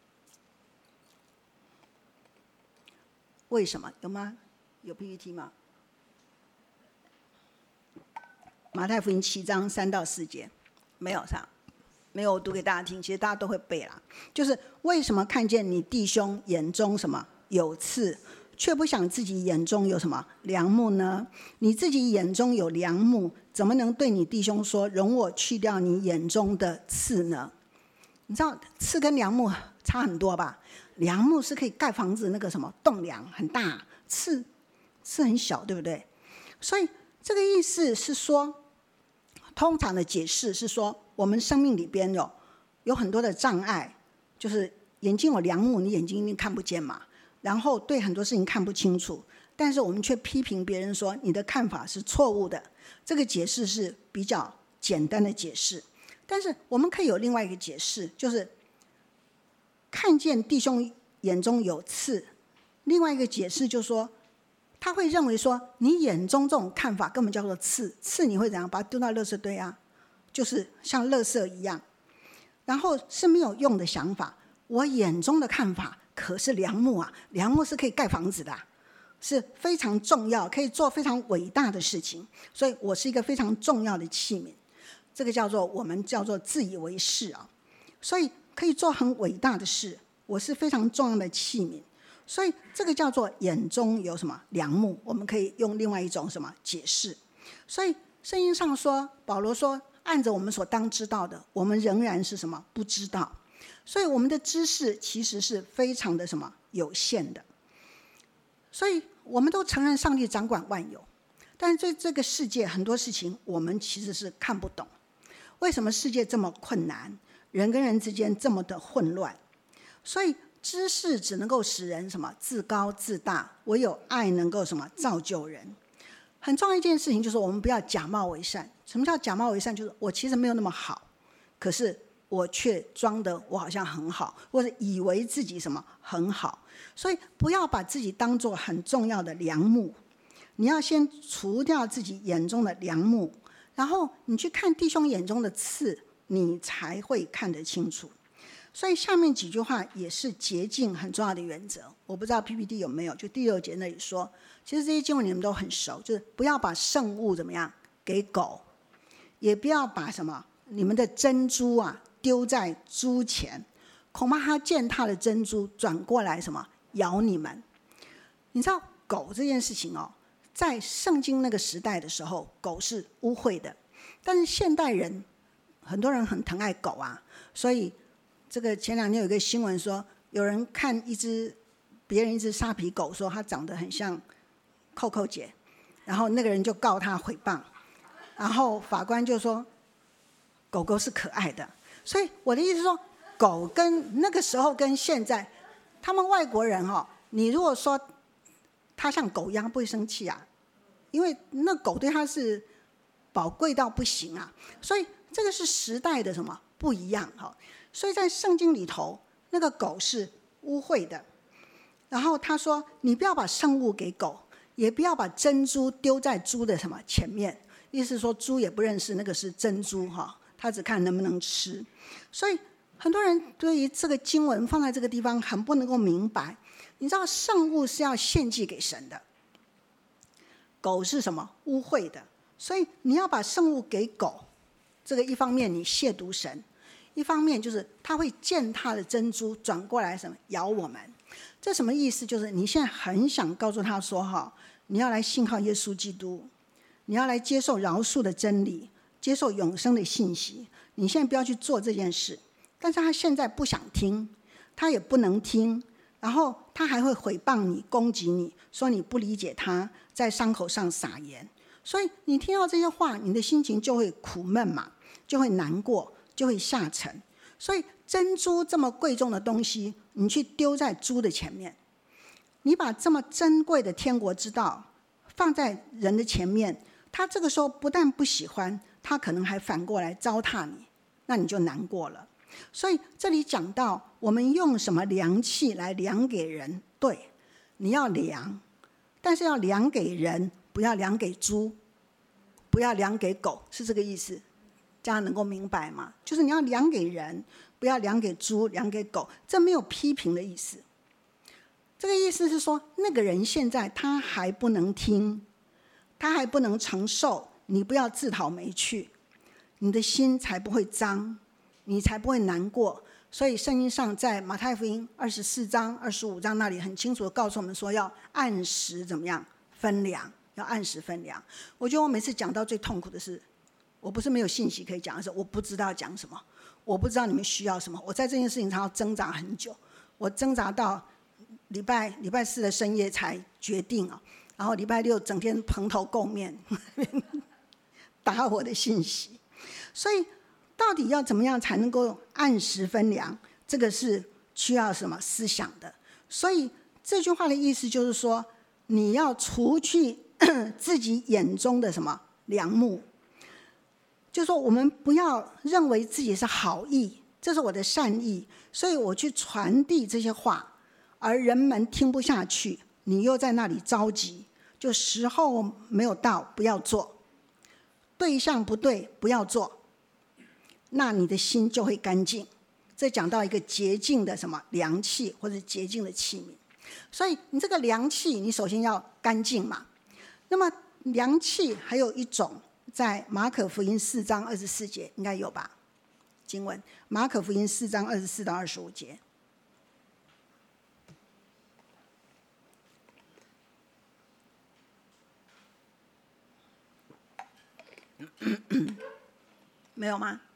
S1: 为什么？有吗？有 PPT 吗？马太福音7章3到4节没有上，没有，我读给大家听，其实大家都会背啦。就是为什么看见你弟兄眼中什么有刺，却不想自己眼中有什么梁木呢？你自己眼中有梁木，怎么能对你弟兄说，容我去掉你眼中的刺呢？你知道刺跟梁木差很多吧？梁木是可以盖房子，那个什么栋梁很大，刺很小，对不对？所以这个意思是说，通常的解释是说，我们生命里边有很多的障碍，就是眼睛有梁木，你眼睛一定看不见嘛，然后对很多事情看不清楚，但是我们却批评别人说你的看法是错误的。这个解释是比较简单的解释，但是我们可以有另外一个解释，就是看见弟兄眼中有刺。另外一个解释就是说，他会认为说你眼中这种看法根本叫做刺，刺你会怎样？把它丢到垃圾堆啊，就是像垃圾一样，然后是没有用的想法。我眼中的看法可是梁木啊，梁木是可以盖房子的啊， 是非常重要，可以做非常伟大的事情，所以我是一个非常重要的器皿。这个我们叫做自以为是啊，所以可以做很伟大的事，我是非常重要的器皿。所以这个叫做眼中有什么梁木，我们可以用另外一种什么解释。所以圣经上说，保罗说，按着我们所当知道的，我们仍然是什么不知道。所以我们的知识其实是非常的什么有限的。所以我们都承认上帝掌管万有，但是在这个世界很多事情我们其实是看不懂。为什么世界这么困难，人跟人之间这么的混乱？所以知识只能够使人什么自高自大，唯有爱能够什么造就人。很重要一件事情就是我们不要假冒为善。什么叫假冒为善？就是我其实没有那么好，可是我却装得我好像很好，或者以为自己什么很好。所以不要把自己当作很重要的梁木，你要先除掉自己眼中的梁木，然后你去看弟兄眼中的刺，你才会看得清楚。所以下面几句话也是洁净很重要的原则。我不知道 PPT 有没有，就第6节那里说，其实这些经文你们都很熟，就是不要把圣物怎么样给狗，也不要把什么你们的珍珠啊丢在猪前，恐怕它践踏的珍珠转过来什么咬你们。你知道狗这件事情哦，在圣经那个时代的时候，狗是污秽的，但是现代人很多人很疼爱狗啊，所以这个前2天有一个新闻说，有人看别人一只沙皮狗，说它长得很像扣扣姐，然后那个人就告他诽谤，然后法官就说狗狗是可爱的。所以我的意思说，狗跟那个时候跟现在，他们外国人你如果说他像狗一样，不会生气啊，因为那狗对他是宝贵到不行啊。所以这个是时代的什么不一样。所以在圣经里头，那个狗是污秽的。然后他说，你不要把圣物给狗，也不要把珍珠丢在猪的什么前面，意思是说猪也不认识那个是珍珠，他只看能不能吃。所以很多人对于这个经文放在这个地方很不能够明白。你知道圣物是要献祭给神的，狗是什么污秽的，所以你要把圣物给狗，这个一方面你亵渎神，一方面就是他会践踏的珍珠转过来什么咬我们。这什么意思？就是你现在很想告诉他说你要来信靠耶稣基督，你要来接受饶恕的真理，接受永生的信息，你现在不要去做这件事。但是他现在不想听，他也不能听，然后他还会诽谤你，攻击你，说你不理解他，在伤口上撒盐。所以你听到这些话，你的心情就会苦闷嘛，就会难过，就会下沉。所以珍珠这么贵重的东西，你去丢在猪的前面，你把这么珍贵的天国之道放在人的前面，他这个时候不但不喜欢，他可能还反过来糟蹋你，那你就难过了。所以这里讲到我们用什么量器来量给人，对，你要量，但是要量给人，不要量给猪，不要量给狗，是这个意思。这样能够明白吗？就是你要量给人，不要量给猪，量给狗，这没有批评的意思。这个意思是说，那个人现在他还不能听，他还不能承受，你不要自讨没趣，你的心才不会脏，你才不会难过。所以圣经上在马太福音24章25章那里很清楚地告诉我们说，要按时怎么样分粮，要按时分粮。我觉得我每次讲到最痛苦的是，我不是没有信息可以讲，而是我不知道讲什么，我不知道你们需要什么。我在这件事情上要挣扎很久，我挣扎到礼拜4的深夜才决定然后礼拜6整天蓬头垢面打我的信息。所以到底要怎么样才能够按时分粮，这个是需要什么思想的。所以这句话的意思就是说，你要除去自己眼中的什么梁木，就是说我们不要认为自己是好意，这是我的善意，所以我去传递这些话，而人们听不下去，你又在那里着急，就时候没有到，不要做，对象不对，不要做，那你的心就会干净。这讲到一个洁净的什么良器，或者洁净的器皿。 所以你这个凉气，你首先要干净嘛。那么凉气还有一种，在马可福音4章24节应该有吧？经文，马可福音4章24到25节。没有吗？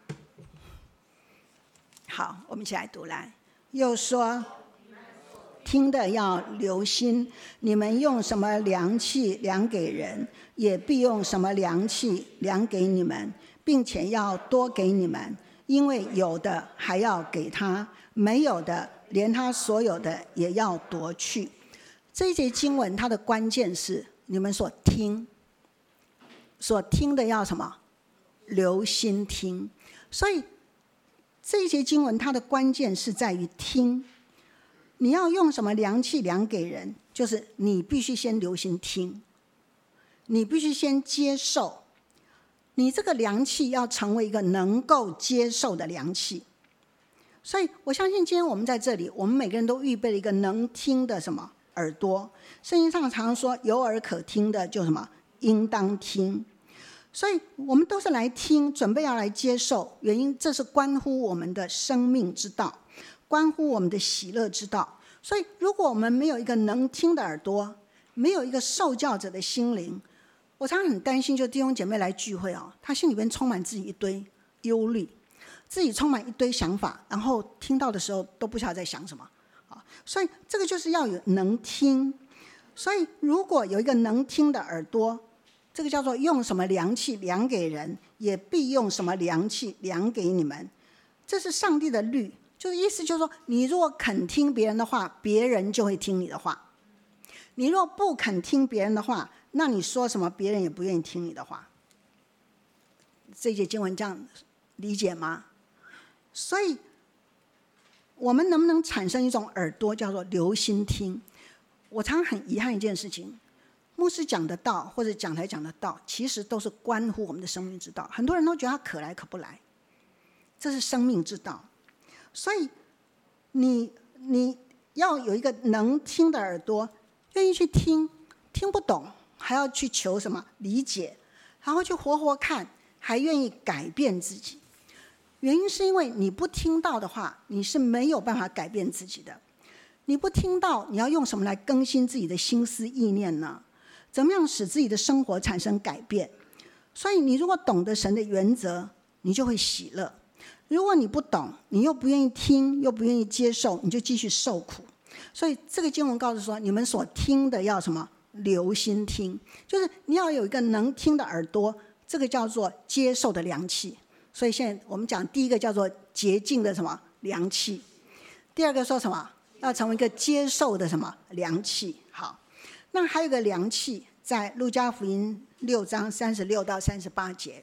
S1: 好，我们一起来读来。又说，听的要留心，你们用什么量器量给人，也必用什么量器量给你们，并且要多给你们，因为有的还要给他，没有的连他所有的也要夺去。这一节经文它的关键是你们所听的要什么？留心听。所以这一节经文它的关键是在于听。你要用什么量器量给人，就是你必须先留心听，你必须先接受，你这个量器要成为一个能够接受的量器。所以我相信今天我们在这里，我们每个人都预备了一个能听的什么耳朵。圣经上常常说有耳可听的就什么应当听。所以我们都是来听，准备要来接受，原因这是关乎我们的生命之道，关乎我们的喜乐之道。所以如果我们没有一个能听的耳朵，没有一个受教者的心灵，我常常很担心，就弟兄姐妹来聚会他心里面充满自己一堆忧虑，自己充满一堆想法，然后听到的时候都不晓得在想什么。所以这个就是要有能听。所以如果有一个能听的耳朵，这个叫做用什么量器量给人，也必用什么量器量给你们。这是上帝的律，就是意思就是说，你如果肯听别人的话，别人就会听你的话。你若不肯听别人的话，那你说什么别人也不愿意听你的话。这节经文这样理解吗？所以我们能不能产生一种耳朵叫做留心听？我常常很遗憾一件事情，牧师讲的道或者讲台讲的道，其实都是关乎我们的生命之道。很多人都觉得他可来可不来，这是生命之道。所以你要有一个能听的耳朵，愿意去听，听不懂还要去求什么理解，然后去活活看，还愿意改变自己。原因是因为你不听到的话，你是没有办法改变自己的。你不听到，你要用什么来更新自己的心思意念呢？怎么样使自己的生活产生改变？所以你如果懂得神的原则，你就会喜乐。如果你不懂，你又不愿意听，又不愿意接受，你就继续受苦。所以这个经文告诉说，你们所听的要什么？留心听，就是你要有一个能听的耳朵，这个叫做接受的量器。所以现在我们讲第一个叫做洁净的什么量器，第二个说什么？要成为一个接受的什么量器。好，那还有一个量器，在路加福音6章36到38节。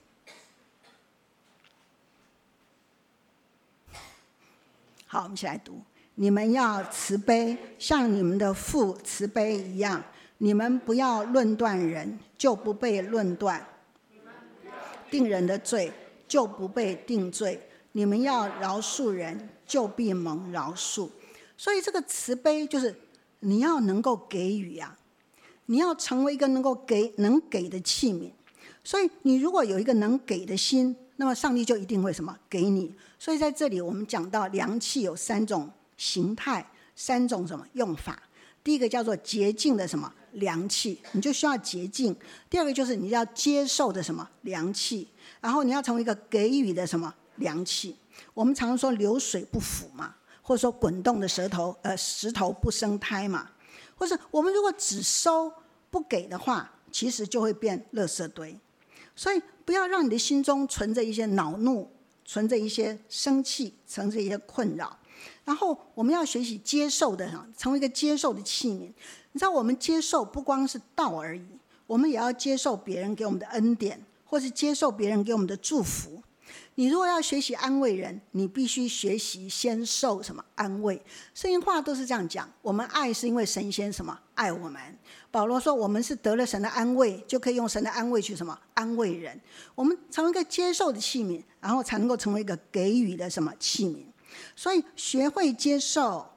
S1: 好，我们一起来读。你们要慈悲，像你们的父慈悲一样。你们不要论断人，就不被论断；定人的罪，就不被定罪。你们要饶恕人，就必蒙饶恕。所以这个慈悲就是你要能够给予啊，你要成为一个能给的器皿。所以你如果有一个能给的心，那么上帝就一定会什么给你。所以在这里我们讲到量器有3种形态，3种什么用法。第一个叫做洁净的什么量器，你就需要洁净。第二个就是你要接受的什么量器，然后你要成为一个给予的什么量器。我们常常说流水不腐嘛，或者说滚动的石头不生胎嘛，或是我们如果只收不给的话，其实就会变垃圾堆。所以不要让你的心中存着一些恼怒，存着一些生气，存着一些困扰。然后我们要学习接受的，成为一个接受的器皿。你知道我们接受不光是道而已，我们也要接受别人给我们的恩典，或是接受别人给我们的祝福。你如果要学习安慰人，你必须学习先受什么安慰。圣经话都是这样讲，我们爱是因为神先什么爱我们。保罗说我们是得了神的安慰，就可以用神的安慰去什么安慰人。我们成为一个接受的器皿，然后才能够成为一个给予的什么器皿。所以学会接受，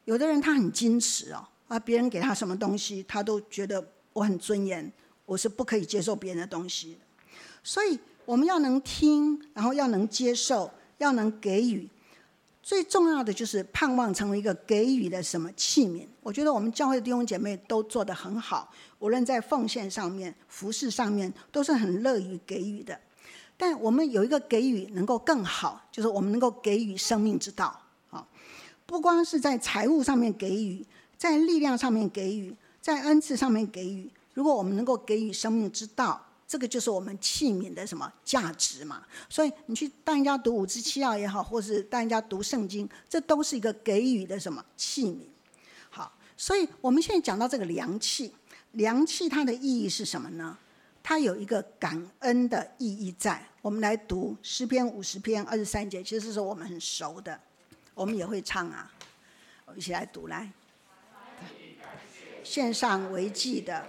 S1: 有的人他很矜持别人给他什么东西，他都觉得我很尊严，我是不可以接受别人的东西的。所以我们要能听，然后要能接受，要能给予。最重要的就是盼望成为一个给予的什么器皿。我觉得我们教会的弟兄姐妹都做得很好，无论在奉献上面、服事上面，都是很乐于给予的。但我们有一个给予能够更好，就是我们能够给予生命之道。不光是在财务上面给予，在力量上面给予，在恩赐上面给予，如果我们能够给予生命之道，这个就是我们器皿的什么价值嘛。所以你去带人家读5支7要也好，或是带人家读圣经，这都是一个给予的什么器皿。好，所以我们现在讲到这个量器，量器它的意义是什么呢？它有一个感恩的意义在。我们来读诗篇50篇23节，其实是我们很熟的，我们也会唱啊，我们一起来读来。献上为祭的，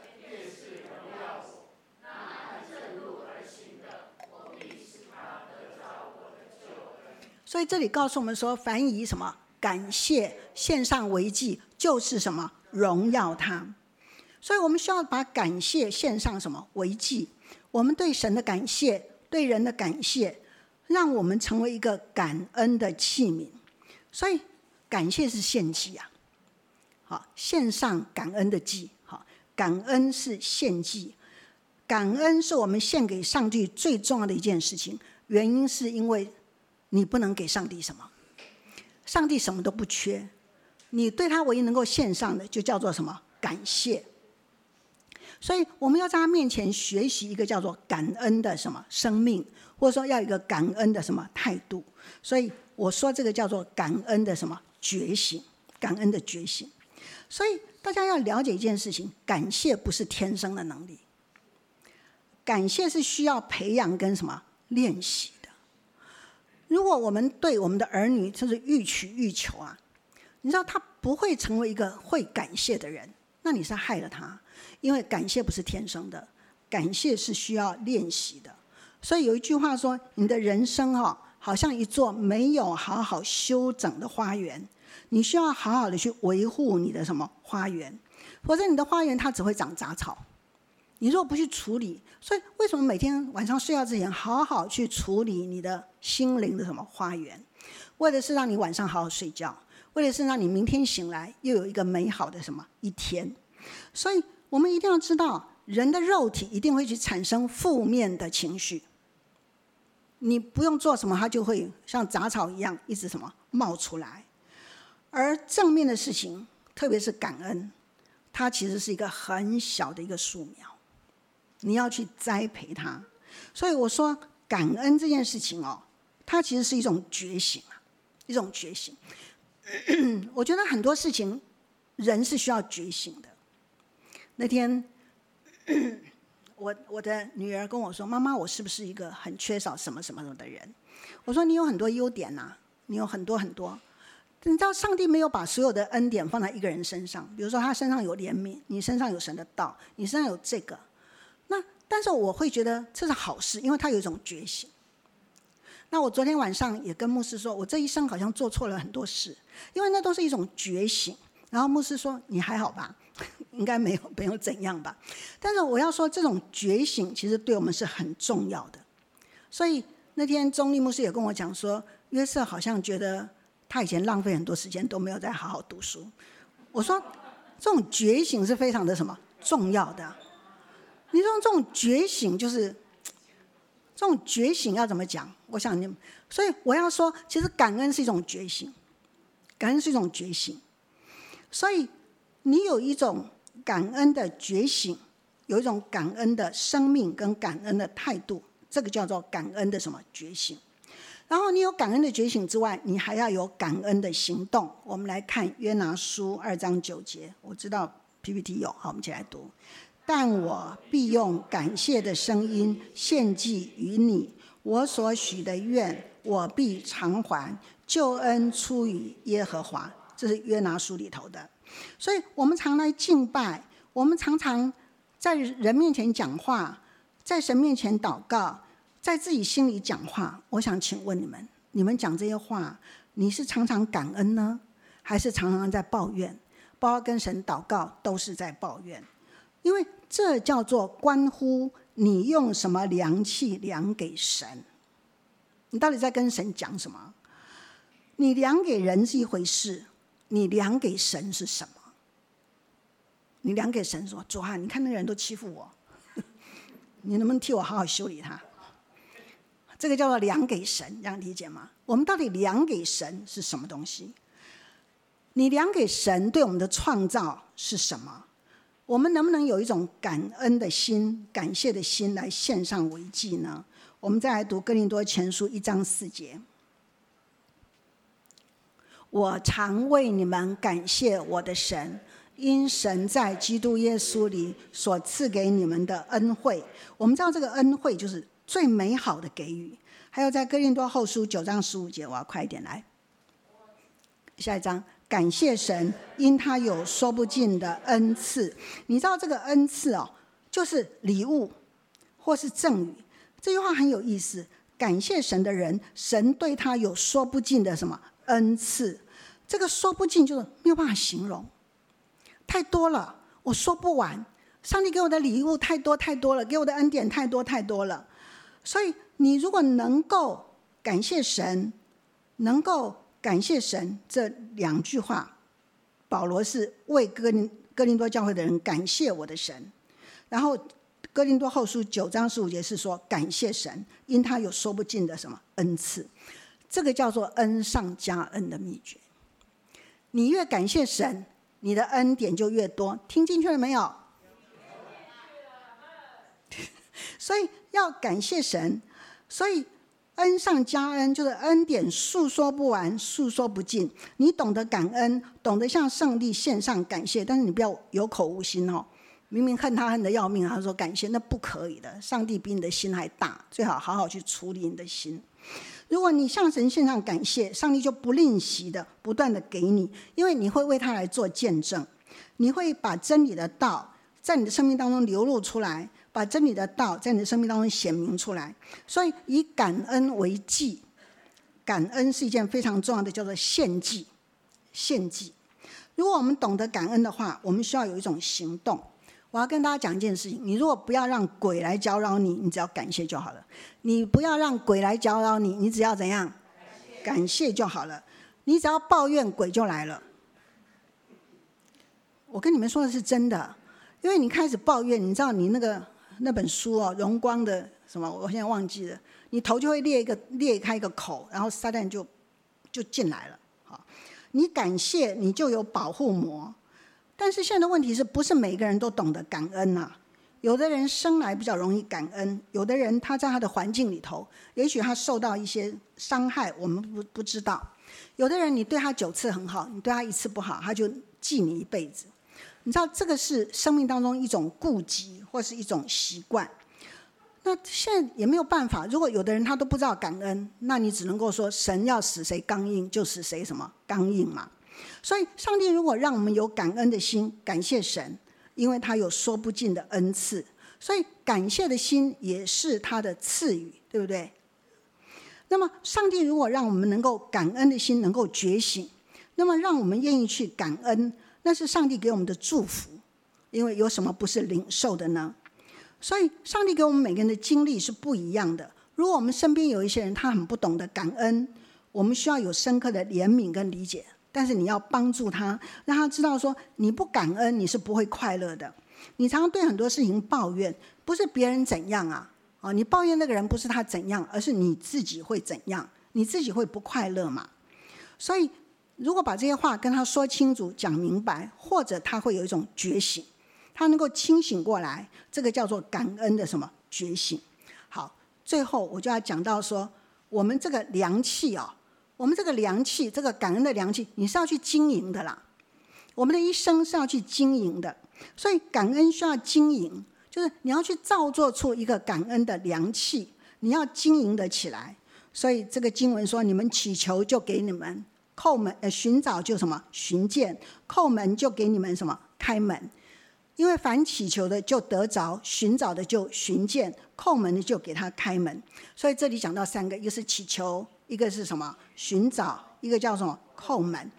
S1: 所以这里告诉我们说，凡以什么感谢献上为祭，就是什么荣耀他。所以我们需要把感谢献上什么为祭，我们对神的感谢，对人的感谢，让我们成为一个感恩的器皿。所以感谢是献祭啊，好，献上感恩的祭，好，感恩是献祭，感恩是我们献给上帝最重要的一件事情。原因是因为你不能给上帝什么，上帝什么都不缺，你对他唯一能够献上的就叫做什么感谢。所以我们要在他面前学习一个叫做感恩的什么生命，或者说要有一个感恩的什么态度。所以我说这个叫做感恩的什么觉醒，感恩的觉醒。所以大家要了解一件事情，感谢不是天生的能力，感谢是需要培养跟什么练习的。如果我们对我们的儿女就是欲取欲求啊，你知道他不会成为一个会感谢的人，那你是害了他。因为感谢不是天生的，感谢是需要练习的。所以有一句话说，你的人生好像一座没有好好修整的花园，你需要好好的去维护你的什么花园，否则你的花园它只会长杂草。你如果不去处理，所以为什么每天晚上睡觉之前好好去处理你的心灵的什么花园，为的是让你晚上好好睡觉，为的是让你明天醒来又有一个美好的什么一天。所以我们一定要知道，人的肉体一定会去产生负面的情绪，你不用做什么，它就会像杂草一样一直什么冒出来。而正面的事情，特别是感恩，它其实是一个很小的一个树苗，你要去栽培它。所以我说感恩这件事情它其实是一种觉醒啊，一种觉醒。我觉得很多事情人是需要觉醒的。那天我的女儿跟我说，妈妈，我是不是一个很缺少什么什么的人？我说你有很多优点啊，你有很多很多。你知道上帝没有把所有的恩典放在一个人身上，比如说他身上有怜悯，你身上有神的道，你身上有这个，但是我会觉得这是好事，因为他有一种觉醒。那我昨天晚上也跟牧师说，我这一生好像做错了很多事，因为那都是一种觉醒。然后牧师说你还好吧，应该没有怎样吧。但是我要说，这种觉醒其实对我们是很重要的。所以那天钟立牧师也跟我讲说，约瑟好像觉得他以前浪费很多时间都没有在好好读书。我说这种觉醒是非常的什么重要的。你说这种觉醒就是这种觉醒要怎么讲？我想你，所以我要说，其实感恩是一种觉醒，感恩是一种觉醒。所以你有一种感恩的觉醒，有一种感恩的生命跟感恩的态度，这个叫做感恩的什么觉醒。然后你有感恩的觉醒之外，你还要有感恩的行动。我们来看约拿书2章9节，我知道 PPT 有，好，我们一起来读。但我必用感谢的声音献祭于你，我所许的愿我必偿还，救恩出于耶和华。这是约拿书里头的。所以我们常来敬拜，我们常常在人面前讲话，在神面前祷告，在自己心里讲话。我想请问你们讲这些话，你是常常感恩呢， 还是常常在抱怨，包括跟神祷告都是在抱怨。因为这叫做关乎你用什么量器量给神，你到底在跟神讲什么？你量给人是一回事，你量给神是什么？你量给神说，主啊，你看那个人都欺负我，你能不能替我好好修理他？这个叫做量给神，这样理解吗？我们到底量给神是什么东西？你量给神对我们的创造是什么？我们能不能有一种感恩的心、感谢的心来献上为祭呢？我们再来读哥林多前书1章4节。我常为你们感谢我的神，因神在基督耶稣里所赐给你们的恩惠。我们知道这个恩惠就是最美好的给予。还有在哥林多后书9章15节，我要快一点来。下一章，感谢神，因他有说不尽的恩赐。你知道这个恩赐就是礼物或是赠与。这句话很有意思，感谢神的人，神对他有说不尽的什么恩赐。这个说不尽就是没有办法形容，太多了，我说不完。上帝给我的礼物太多太多了，给我的恩典太多太多了。所以你如果能够感谢神，能够感谢神，这2句话，保罗是为哥林多教会的人感谢我的神。然后哥林多后书9章15节是说感谢神，因他有说不尽的什么恩赐。这个叫做恩上加恩的秘诀。你越感谢神，你的恩典就越多。听进去了没有？所以要感谢神，所以恩上加恩就是恩典诉说不完，诉说不尽。你懂得感恩，懂得向上帝献上感谢，但是你不要有口无心明明恨他恨得要命，他说感谢，那不可以的。上帝比你的心还大，最好好好去处理你的心。如果你向神献上感谢，上帝就不吝惜的不断的给你，因为你会为他来做见证，你会把真理的道在你的生命当中流露出来，把真理的道在你的生命当中显明出来。所以以感恩为祭，感恩是一件非常重要的，叫做献祭。献祭，如果我们懂得感恩的话，我们需要有一种行动。我要跟大家讲一件事情，你如果不要让鬼来搅扰你，你只要感谢就好了。你不要让鬼来搅扰你，你只要怎样？感谢就好了。你只要抱怨，鬼就来了。我跟你们说的是真的，因为你开始抱怨，你知道你那本书荣光的什么，我现在忘记了，你头就会裂开一个口，然后撒旦就进来了。好，你感谢，你就有保护膜。但是现在的问题是不是每个人都懂得感恩啊？有的人生来比较容易感恩，有的人他在他的环境里头，也许他受到一些伤害，我们不知道。有的人你对他9次很好，你对他1次不好，他就记你一辈子。你知道这个是生命当中一种顾忌或是一种习惯。那现在也没有办法，如果有的人他都不知道感恩，那你只能够说神要使谁刚硬就使谁什么刚硬嘛。所以上帝如果让我们有感恩的心，感谢神，因为他有说不尽的恩赐，所以感谢的心也是他的赐予，对不对？那么上帝如果让我们能够感恩的心能够觉醒，那么让我们愿意去感恩，那是上帝给我们的祝福。因为有什么不是领受的呢？所以上帝给我们每个人的经历是不一样的。如果我们身边有一些人他很不懂得感恩，我们需要有深刻的怜悯跟理解，但是你要帮助他，让他知道说你不感恩你是不会快乐的。你常常对很多事情抱怨，不是别人怎样你抱怨那个人不是他怎样，而是你自己会怎样，你自己会不快乐嘛。所以如果把这些话跟他说清楚讲明白，或者他会有一种觉醒，他能够清醒过来，这个叫做感恩的什么觉醒。好，最后我就要讲到说，我们这个良气我们这个良气，这个感恩的良气，你是要去经营的啦。我们的一生是要去经营的，所以感恩需要经营，就是你要去造作出一个感恩的良气，你要经营得起来。所以这个经文说，你们祈求就给你们，叩门寻找就什么寻见，叩门就给你们什么开门。因为凡祈求的就得着，寻找的就寻见，叩门的就给他开门。所以这里讲到3个，一个是祈求，一个是什么寻找，一个叫什么叩门。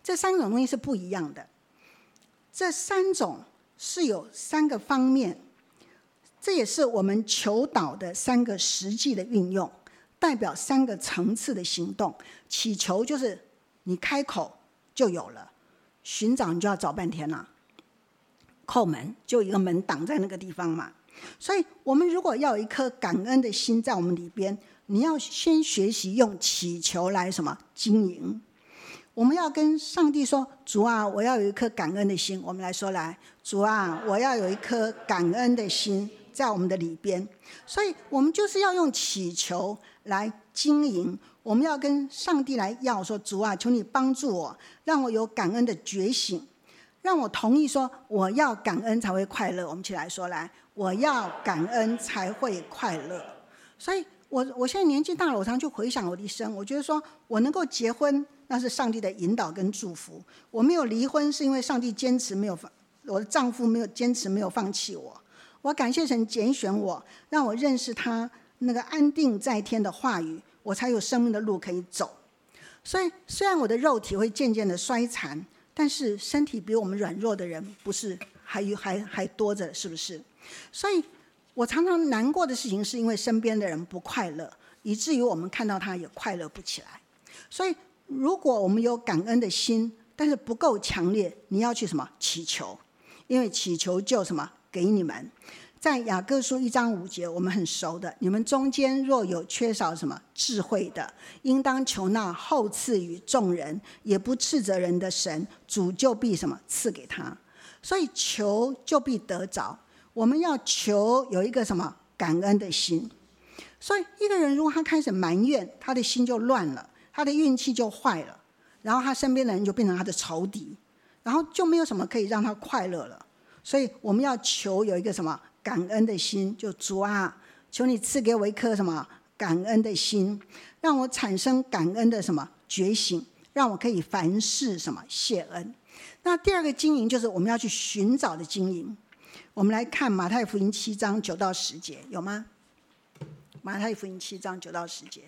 S1: 这3种东西是不一样的。这3种是有3个方面，这也是我们求祷的3个实际的运用，代表3个层次的行动。祈求就是你开口就有了，寻找你就要找半天了，叩门就一个门挡在那个地方嘛。所以我们如果要有一颗感恩的心在我们里边，你要先学习用祈求来什么经营。我们要跟上帝说，主啊，我要有一颗感恩的心。我们来说，来，主啊，我要有一颗感恩的心在我们的里边。所以我们就是要用祈求来经营。我们要跟上帝来要说，主啊，求你帮助我，让我有感恩的觉醒，让我同意说我要感恩才会快乐。我们一起来说，来，我要感恩才会快乐。所以我现在年纪大了，我常去回想我的一生，我觉得说我能够结婚，那是上帝的引导跟祝福。我没有离婚，是因为上帝坚持没有，我的丈夫没有坚持没有放弃我。我感谢神拣选我，让我认识他那个安定在天的话语，我才有生命的路可以走。所以虽然我的肉体会渐渐的衰残，但是身体比我们软弱的人不是还多着，是不是？所以我常常难过的事情是因为身边的人不快乐，以至于我们看到他也快乐不起来。所以如果我们有感恩的心，但是不够强烈，你要去什么祈求，因为祈求就什么给你们。在雅各书1章5节，我们很熟的，你们中间若有缺少什么智慧的，应当求那厚赐予众人也不斥责人的神，主就必什么赐给他。所以求就必得着，我们要求有一个什么感恩的心。所以一个人如果他开始埋怨，他的心就乱了，他的运气就坏了，然后他身边的人就变成他的仇敌，然后就没有什么可以让他快乐了。所以我们要求有一个什么感恩的心，就主啊，求你赐给我一颗什么感恩的心，让我产生感恩的什么觉醒，让我可以凡事什么谢恩。那第2个经营就是我们要去寻找的经营。我们来看马太福音7章9到10节，有吗？马太福音7章9到10节。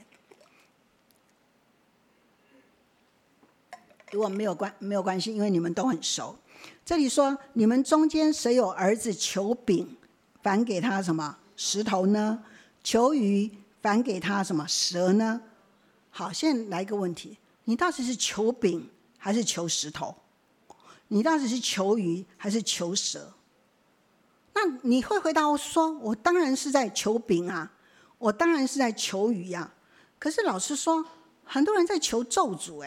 S1: 如果没有关系，因为你们都很熟。这里说，你们中间谁有儿子求饼，反给他什么石头呢？求鱼，反给他什么蛇呢？好，现在来一个问题，你到底是求饼还是求石头？你到底是求鱼还是求蛇？那你会回答我说，我当然是在求饼啊，我当然是在求鱼啊。可是老师说，很多人在求咒诅。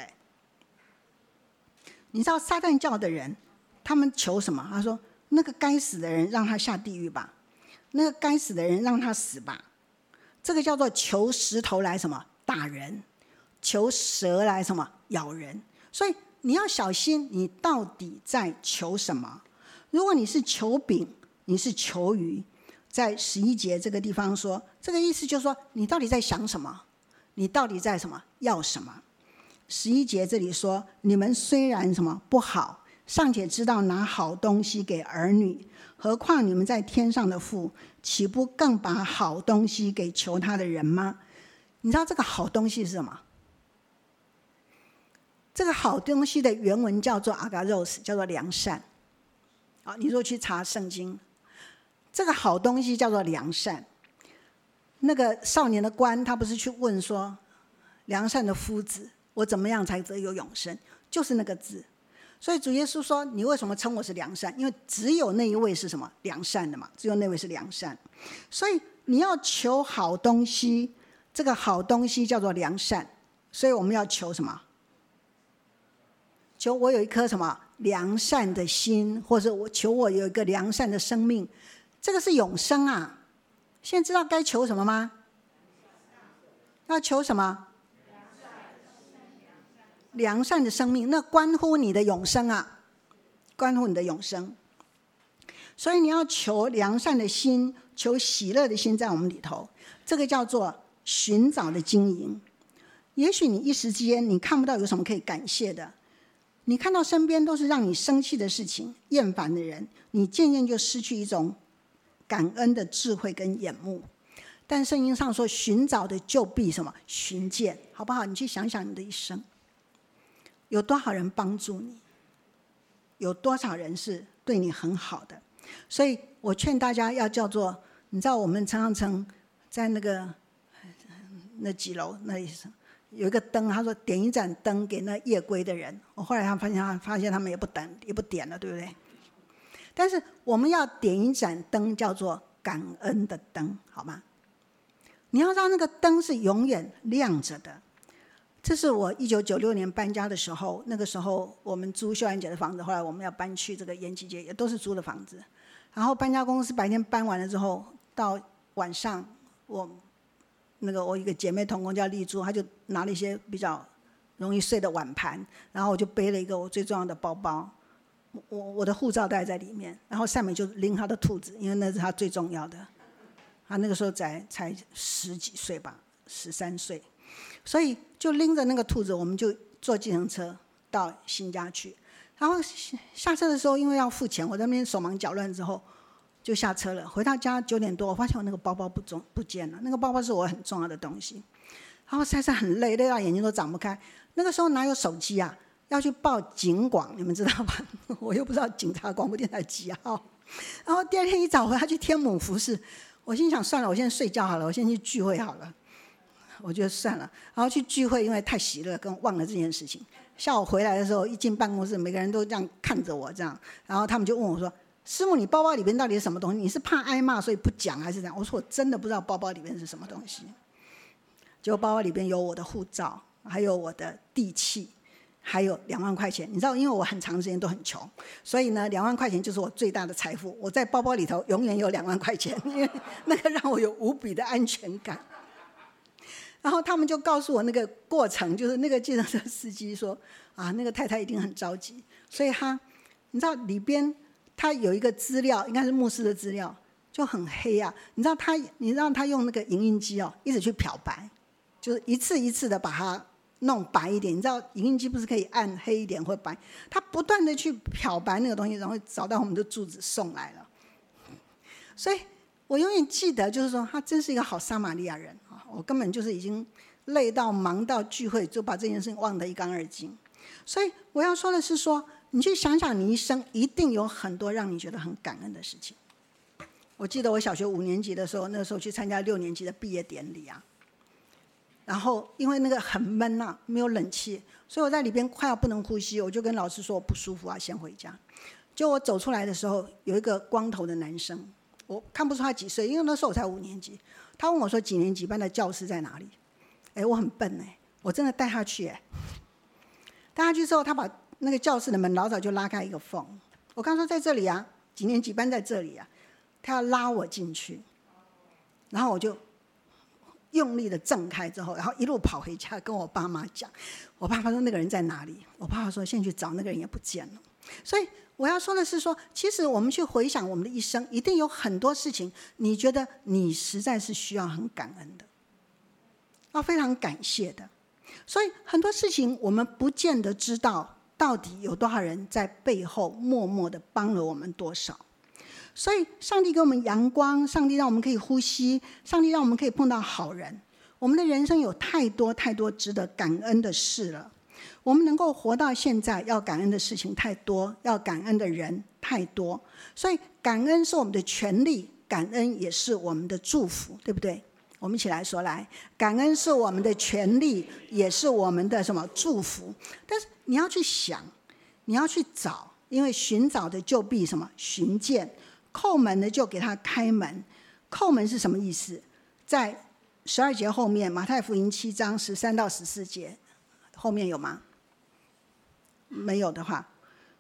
S1: 你知道撒旦教的人他们求什么？他说，那个该死的人让他下地狱吧，那个该死的人让他死吧。这个叫做求石头来什么打人，求蛇来什么咬人。所以你要小心，你到底在求什么？如果你是求饼，你是求鱼，在11节这个地方说，这个意思就是说，你到底在想什么？你到底在什么要什么？11节这里说，你们虽然什么不好，尚且知道拿好东西给儿女，何况你们在天上的父，岂不更把好东西给求他的人吗？你知道这个好东西是什么？这个好东西的原文叫做 agaros， 叫做良善。好，你说去查圣经，这个好东西叫做良善。那个少年的官，他不是去问说，良善的夫子，我怎么样才得有永生？就是那个字。所以主耶稣说，你为什么称我是良善？因为只有那一位是什么良善的嘛，只有那位是良善。所以你要求好东西，这个好东西叫做良善。所以我们要求什么？求我有一颗什么良善的心，或者我求我有一个良善的生命，这个是永生啊。现在知道该求什么吗？要求什么？良善的生命，那关乎你的永生啊，关乎你的永生。所以你要求良善的心，求喜乐的心在我们里头，这个叫做寻找的经营。也许你一时之间你看不到有什么可以感谢的，你看到身边都是让你生气的事情、厌烦的人，你渐渐就失去一种感恩的智慧跟眼目。但圣经上说，寻找的就必什么寻见，好不好？你去想想你的一生， 有多少人帮助你，有多少人是对你很好的。所以我劝大家要叫做，你知道我们常常在那几楼那里有一个灯，他说点一盏灯给那夜归的人。我后来发现他们也不点了，对不对？但是我们要点一盏灯，叫做感恩的灯，好吗？你要让那个灯是永远亮着的。这是我1996年搬家的时候，那个时候我们租秀兰姐的房子，后来我们要搬去这个延吉街，也都是租的房子。然后搬家公司白天搬完了之后，到晚上我一个姐妹同工叫丽珠，她就拿了一些比较容易碎的碗盘，然后我就背了一个我最重要的包包，我的护照带在里面，然后上面就拎她的兔子，因为那是她最重要的。她那个时候才10几岁吧，13岁，所以就拎着那个兔子，我们就坐计程车到新家去。然后下车的时候，因为要付钱，我在那边手忙脚乱之后就下车了。回到家9点多，我发现我那个包包不见了。那个包包是我很重要的东西，然后实在是很累到眼睛都长不开。那个时候哪有手机啊？要去报警广，你们知道吧？我又不知道警察广播电台几号。然后第二天一早回来去天母服侍，我心想算了，我现在睡觉好了，我先去聚会好了。我觉得算了，然后去聚会，因为太喜乐，跟忘了这件事情。下午回来的时候，一进办公室，每个人都这样看着我，这样，然后他们就问我说：“师母，你包包里面到底是什么东西？你是怕挨骂所以不讲，还是怎样？”我说：“我真的不知道包包里面是什么东西。”结果包包里面有我的护照，还有我的地契，还有2万块钱。你知道，因为我很长时间都很穷，所以呢，2万块钱就是我最大的财富。我在包包里头永远有2万块钱，因为那个让我有无比的安全感。然后他们就告诉我那个过程，就是那个计程车司机说啊，那个太太一定很着急，所以你知道里边他有一个资料，应该是牧师的资料，就很黑啊。你知道他用那个影印机一直去漂白，就是一次一次的把它弄白一点。你知道影印机不是可以按黑一点或白，他不断的去漂白那个东西，然后找到我们的住址送来了。所以我永远记得，就是说他真是一个好撒玛利亚人。我根本就是已经累到忙到聚会，就把这件事情忘得一干二净。所以我要说的是说，你去想想，你一生一定有很多让你觉得很感恩的事情。我记得我小学5年级的时候，那时候去参加6年级的毕业典礼啊，然后因为那个很闷啊，没有冷气，所以我在里边快要不能呼吸，我就跟老师说我不舒服啊，先回家。就我走出来的时候，有一个光头的男生，我看不出他几岁，因为那时候我才5年级。他问我说几年级班的教室在哪里？我很笨我真的带他去带他去之后，他把那个教室的门老早就拉开一个缝。我刚说在这里啊，几年级班在这里啊，他要拉我进去，然后我就用力的挣开之后，然后一路跑回家跟我爸妈讲。我爸妈说那个人在哪里？我爸爸说现在去找那个人也不见了。所以我要说的是说，其实我们去回想我们的一生，一定有很多事情你觉得你实在是需要很感恩的，要非常感谢的。所以很多事情我们不见得知道到底有多少人在背后默默的帮了我们多少。所以上帝给我们阳光，上帝让我们可以呼吸，上帝让我们可以碰到好人。我们的人生有太多太多值得感恩的事了。我们能够活到现在，要感恩的事情太多，要感恩的人太多。所以感恩是我们的权利，感恩也是我们的祝福，对不对？我们一起来说，来，感恩是我们的权利，也是我们的什么祝福。但是你要去想，你要去找，因为寻找的就必什么寻见，叩门的就给他开门。叩门是什么意思？在12节后面，马太福音7章13到14节后面有吗？没有的话，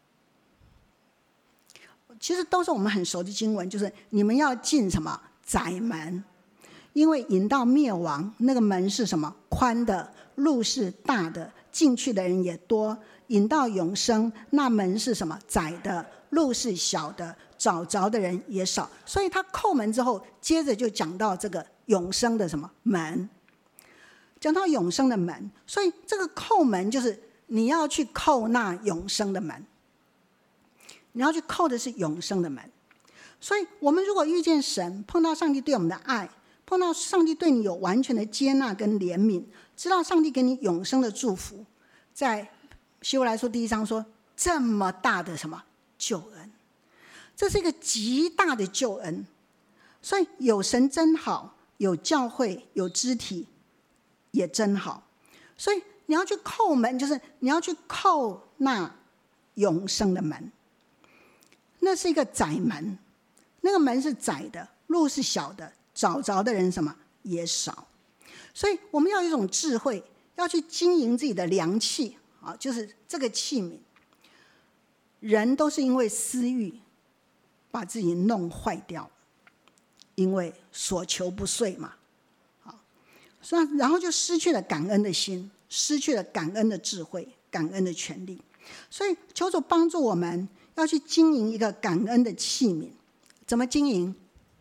S1: 其实都是我们很熟的经文，就是你们要进什么窄门，因为引到灭亡，那个门是什么宽的，路是大的，进去的人也多；引到永生，那门是什么窄的，路是小的，找着的人也少。所以他叩门之后，接着就讲到这个永生的什么门，讲到永生的门。所以这个叩门就是你要去叩那永生的门，你要去叩的是永生的门。所以我们如果遇见神，碰到上帝对我们的爱，碰到上帝对你有完全的接纳跟怜悯，知道上帝给你永生的祝福，在希伯来书第1章说，这么大的什么救恩，这是一个极大的救恩。所以有神真好，有教会，有肢体也真好。所以你要去叩门，就是你要去叩那永生的门。那是一个窄门，那个门是窄的，路是小的，找着的人什么也少。所以我们要有一种智慧，要去经营自己的良器啊，就是这个器皿。人都是因为私欲把自己弄坏掉，因为所求不遂嘛，然后就失去了感恩的心，失去了感恩的智慧，感恩的权利。所以求主帮助我们要去经营一个感恩的器皿。怎么经营？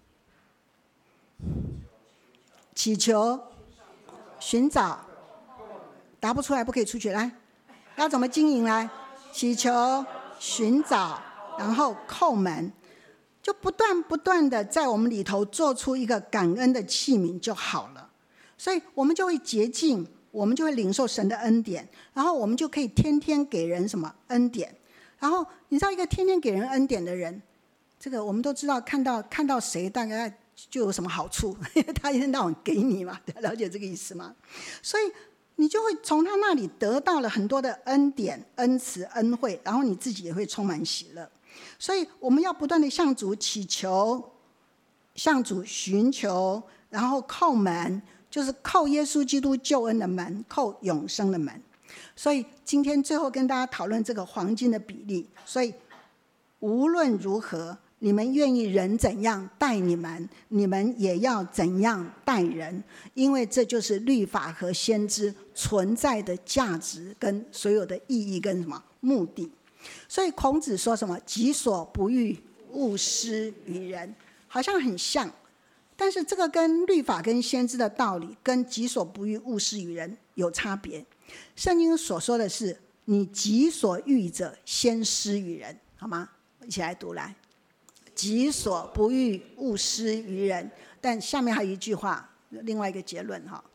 S1: 祈求、寻找，答不出来不可以出去。来，要怎么经营？来，祈求、寻找，然后叩门，就不断的在我们里头做出一个感恩的器皿就好了。所以我们就会洁净，我们就会领受神的恩典，然后我们就可以天天给人什么恩典。然后你知道，一个天天给人恩典的人，这个我们都知道，看到谁大概就有什么好处，因为他一天到晚给你嘛，了解这个意思吗？所以你就会从他那里得到了很多的恩典、恩慈、恩惠，然后你自己也会充满喜乐。所以我们要不断的向主祈求，向主寻求，然后叩门，就是叩耶稣基督救恩的门，叩永生的门。所以今天最后跟大家讨论这个黄金的比例。所以无论如何，你们愿意人怎样待你们，你们也要怎样待人，因为这就是律法和先知存在的价值跟所有的意义跟什么目的。所以孔子说什么己所不欲，勿施于人，好像很像，但是这个跟律法跟先知的道理跟己所不欲，勿施于人有差别。圣经所说的是你己所欲者先施于人，好吗？一起来读来，己所不欲，勿施于人。但下面还有一句话，另外一个结论哈。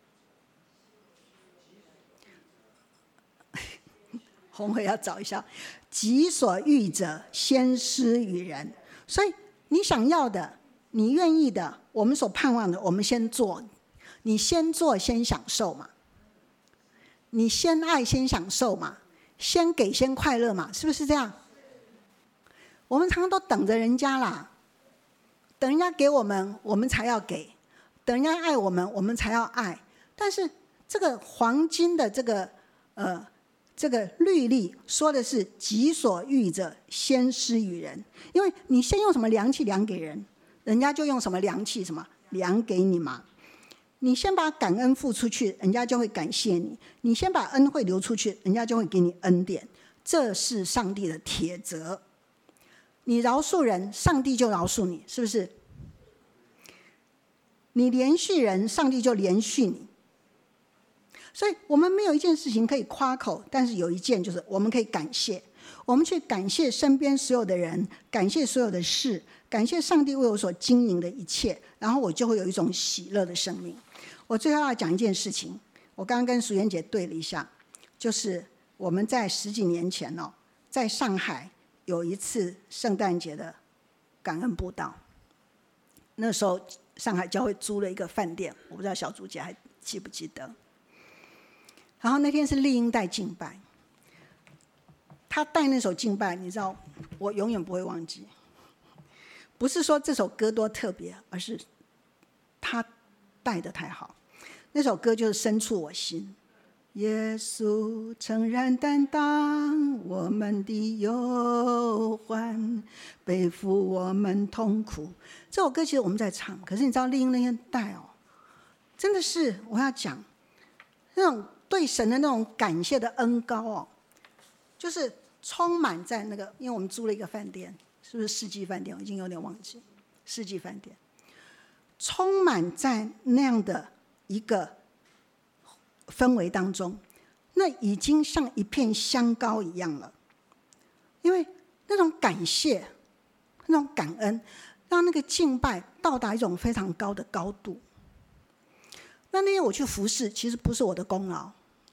S1: 红会要找一下，己所欲者先施于人。所以你想要的，你愿意的，我们所盼望的，我们先做。你先做先享受嘛，你先爱先享受嘛，先给先快乐嘛，是不是这样？我们常常都等着人家啦，等人家给我们，我们才要给；等人家爱我们，我们才要爱。但是这个黄金的这个律例说的是己所欲者先施于人，因为你先用什么量器量给人，人家就用什么量器什么量给你嘛。你先把感恩付出去，人家就会感谢你；你先把恩惠流出去，人家就会给你恩典。这是上帝的铁则。你饶恕人，上帝就饶恕你，是不是？你连续人，上帝就连续你。所以我们没有一件事情可以夸口，但是有一件就是我们可以感谢。我们去感谢身边所有的人，感谢所有的事，感谢上帝为我所经营的一切，然后我就会有一种喜乐的生命。我最后要讲一件事情，我刚刚跟淑媛姐对了一下，就是我们在10几年前在上海有一次圣诞节的感恩布道。那时候上海教会租了一个饭店，我不知道小竹姐还记不记得。然后那天是丽英带敬拜，她带那首敬拜，你知道我永远不会忘记。不是说这首歌多特别，而是她带得太好。那首歌就是深处我心，耶稣诚然担当我们的忧患，背负我们痛苦。这首歌其实我们在唱，可是你知道丽英那天带真的是我要讲那种对神的那种感谢的恩膏就是充满在那个，因为我们租了一个饭店，是不是世纪饭店？我已经有点忘记，世纪饭店，充满在那样的一个氛围当中，那已经像一片香膏一样了。因为那种感谢，那种感恩，让那个敬拜到达一种非常高的高度。那天我去服侍，其实不是我的功劳，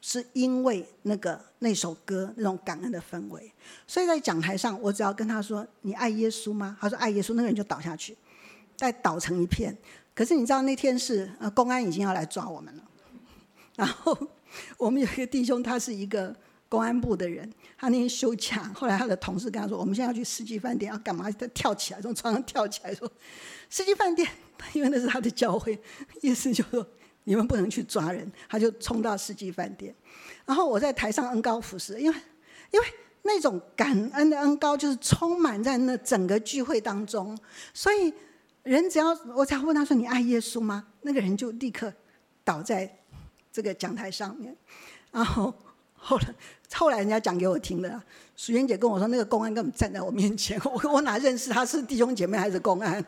S1: 是因为那首歌那种感恩的氛围。所以在讲台上，我只要跟他说你爱耶稣吗？他说爱耶稣，那个人就倒下去，再倒成一片。可是你知道那天是公安已经要来抓我们了，然后我们有一个弟兄，他是一个公安部的人，他那天休假，后来他的同事跟他说我们现在要去世纪饭店，要干嘛？他跳起来从床上跳起来说世纪饭店，因为那是他的教会，意思就是说你们不能去抓人，他就冲到世纪饭店。然后我在台上恩膏服侍，因为那种感恩的恩膏就是充满在那整个聚会当中，所以人我只要问他说你爱耶稣吗？那个人就立刻倒在这个讲台上面。然后后来人家讲给我听的，淑媛姐跟我说那个公安根本站在我面前，我哪认识他是弟兄姐妹还是公安？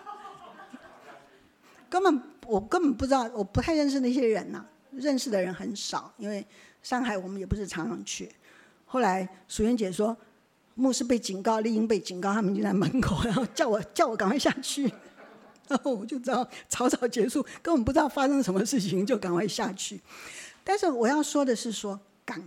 S1: 我根本不知道，我不太认识那些人啊，认识的人很少，因为上海我们也不是常常去。后来淑媛姐说牧师被警告，丽英被警告，他们就在门口，然后叫我赶快下去，然后我就知道草草结束，根本不知道发生什么事情，就赶快下去。但是我要说的是说感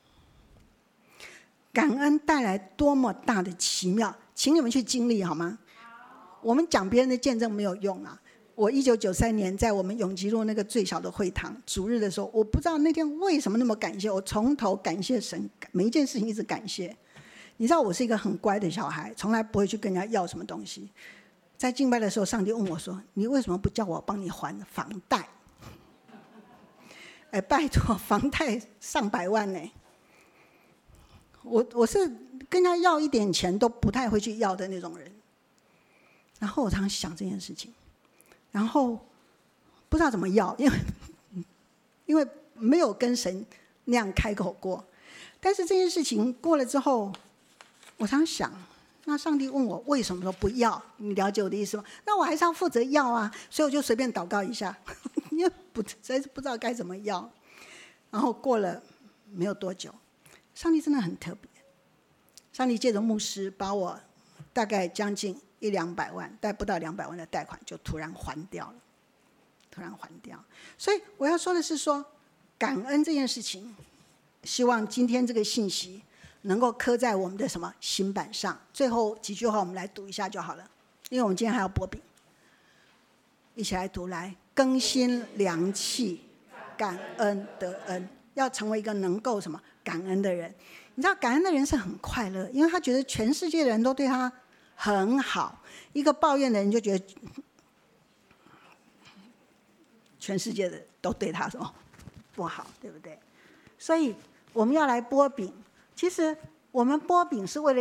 S1: 恩带来多么大的奇妙，请你们去经历好吗？我们讲别人的见证没有用啊。我1993年在我们永吉路那个最小的会堂主日的时候，我不知道那天为什么那么感谢，我从头感谢神，每一件事情一直感谢。你知道我是一个很乖的小孩，从来不会去跟人家要什么东西。在敬拜的时候，上帝问我说你为什么不叫我帮你还房贷？拜托，房贷上百万呢。我是跟他要一点钱都不太会去要的那种人。然后我常想这件事情，然后不知道怎么要，因为没有跟神那样开口过。但是这件事情过了之后，我常想，那上帝问我为什么说不要，你了解我的意思吗？那我还是要负责要啊，所以我就随便祷告一下，因为实在是不知道该怎么要。然后过了没有多久，上帝真的很特别，上帝借着牧师把我大概将近100-200万，但不到200万的贷款就突然还掉了，所以我要说的是说感恩这件事情，希望今天这个信息能够刻在我们的什么心板上。最后几句话我们来读一下就好了，因为我们今天还要播饼，一起来读。来，更新良气，感恩得恩，要成为一个能够什么感恩的人。你知道感恩的人是很快乐，因为他觉得全世界的人都对他很好。一个抱怨的人就觉得全世界的都对他什么不好，对不对？所以我们要来剥饼，其实我们剥饼是为了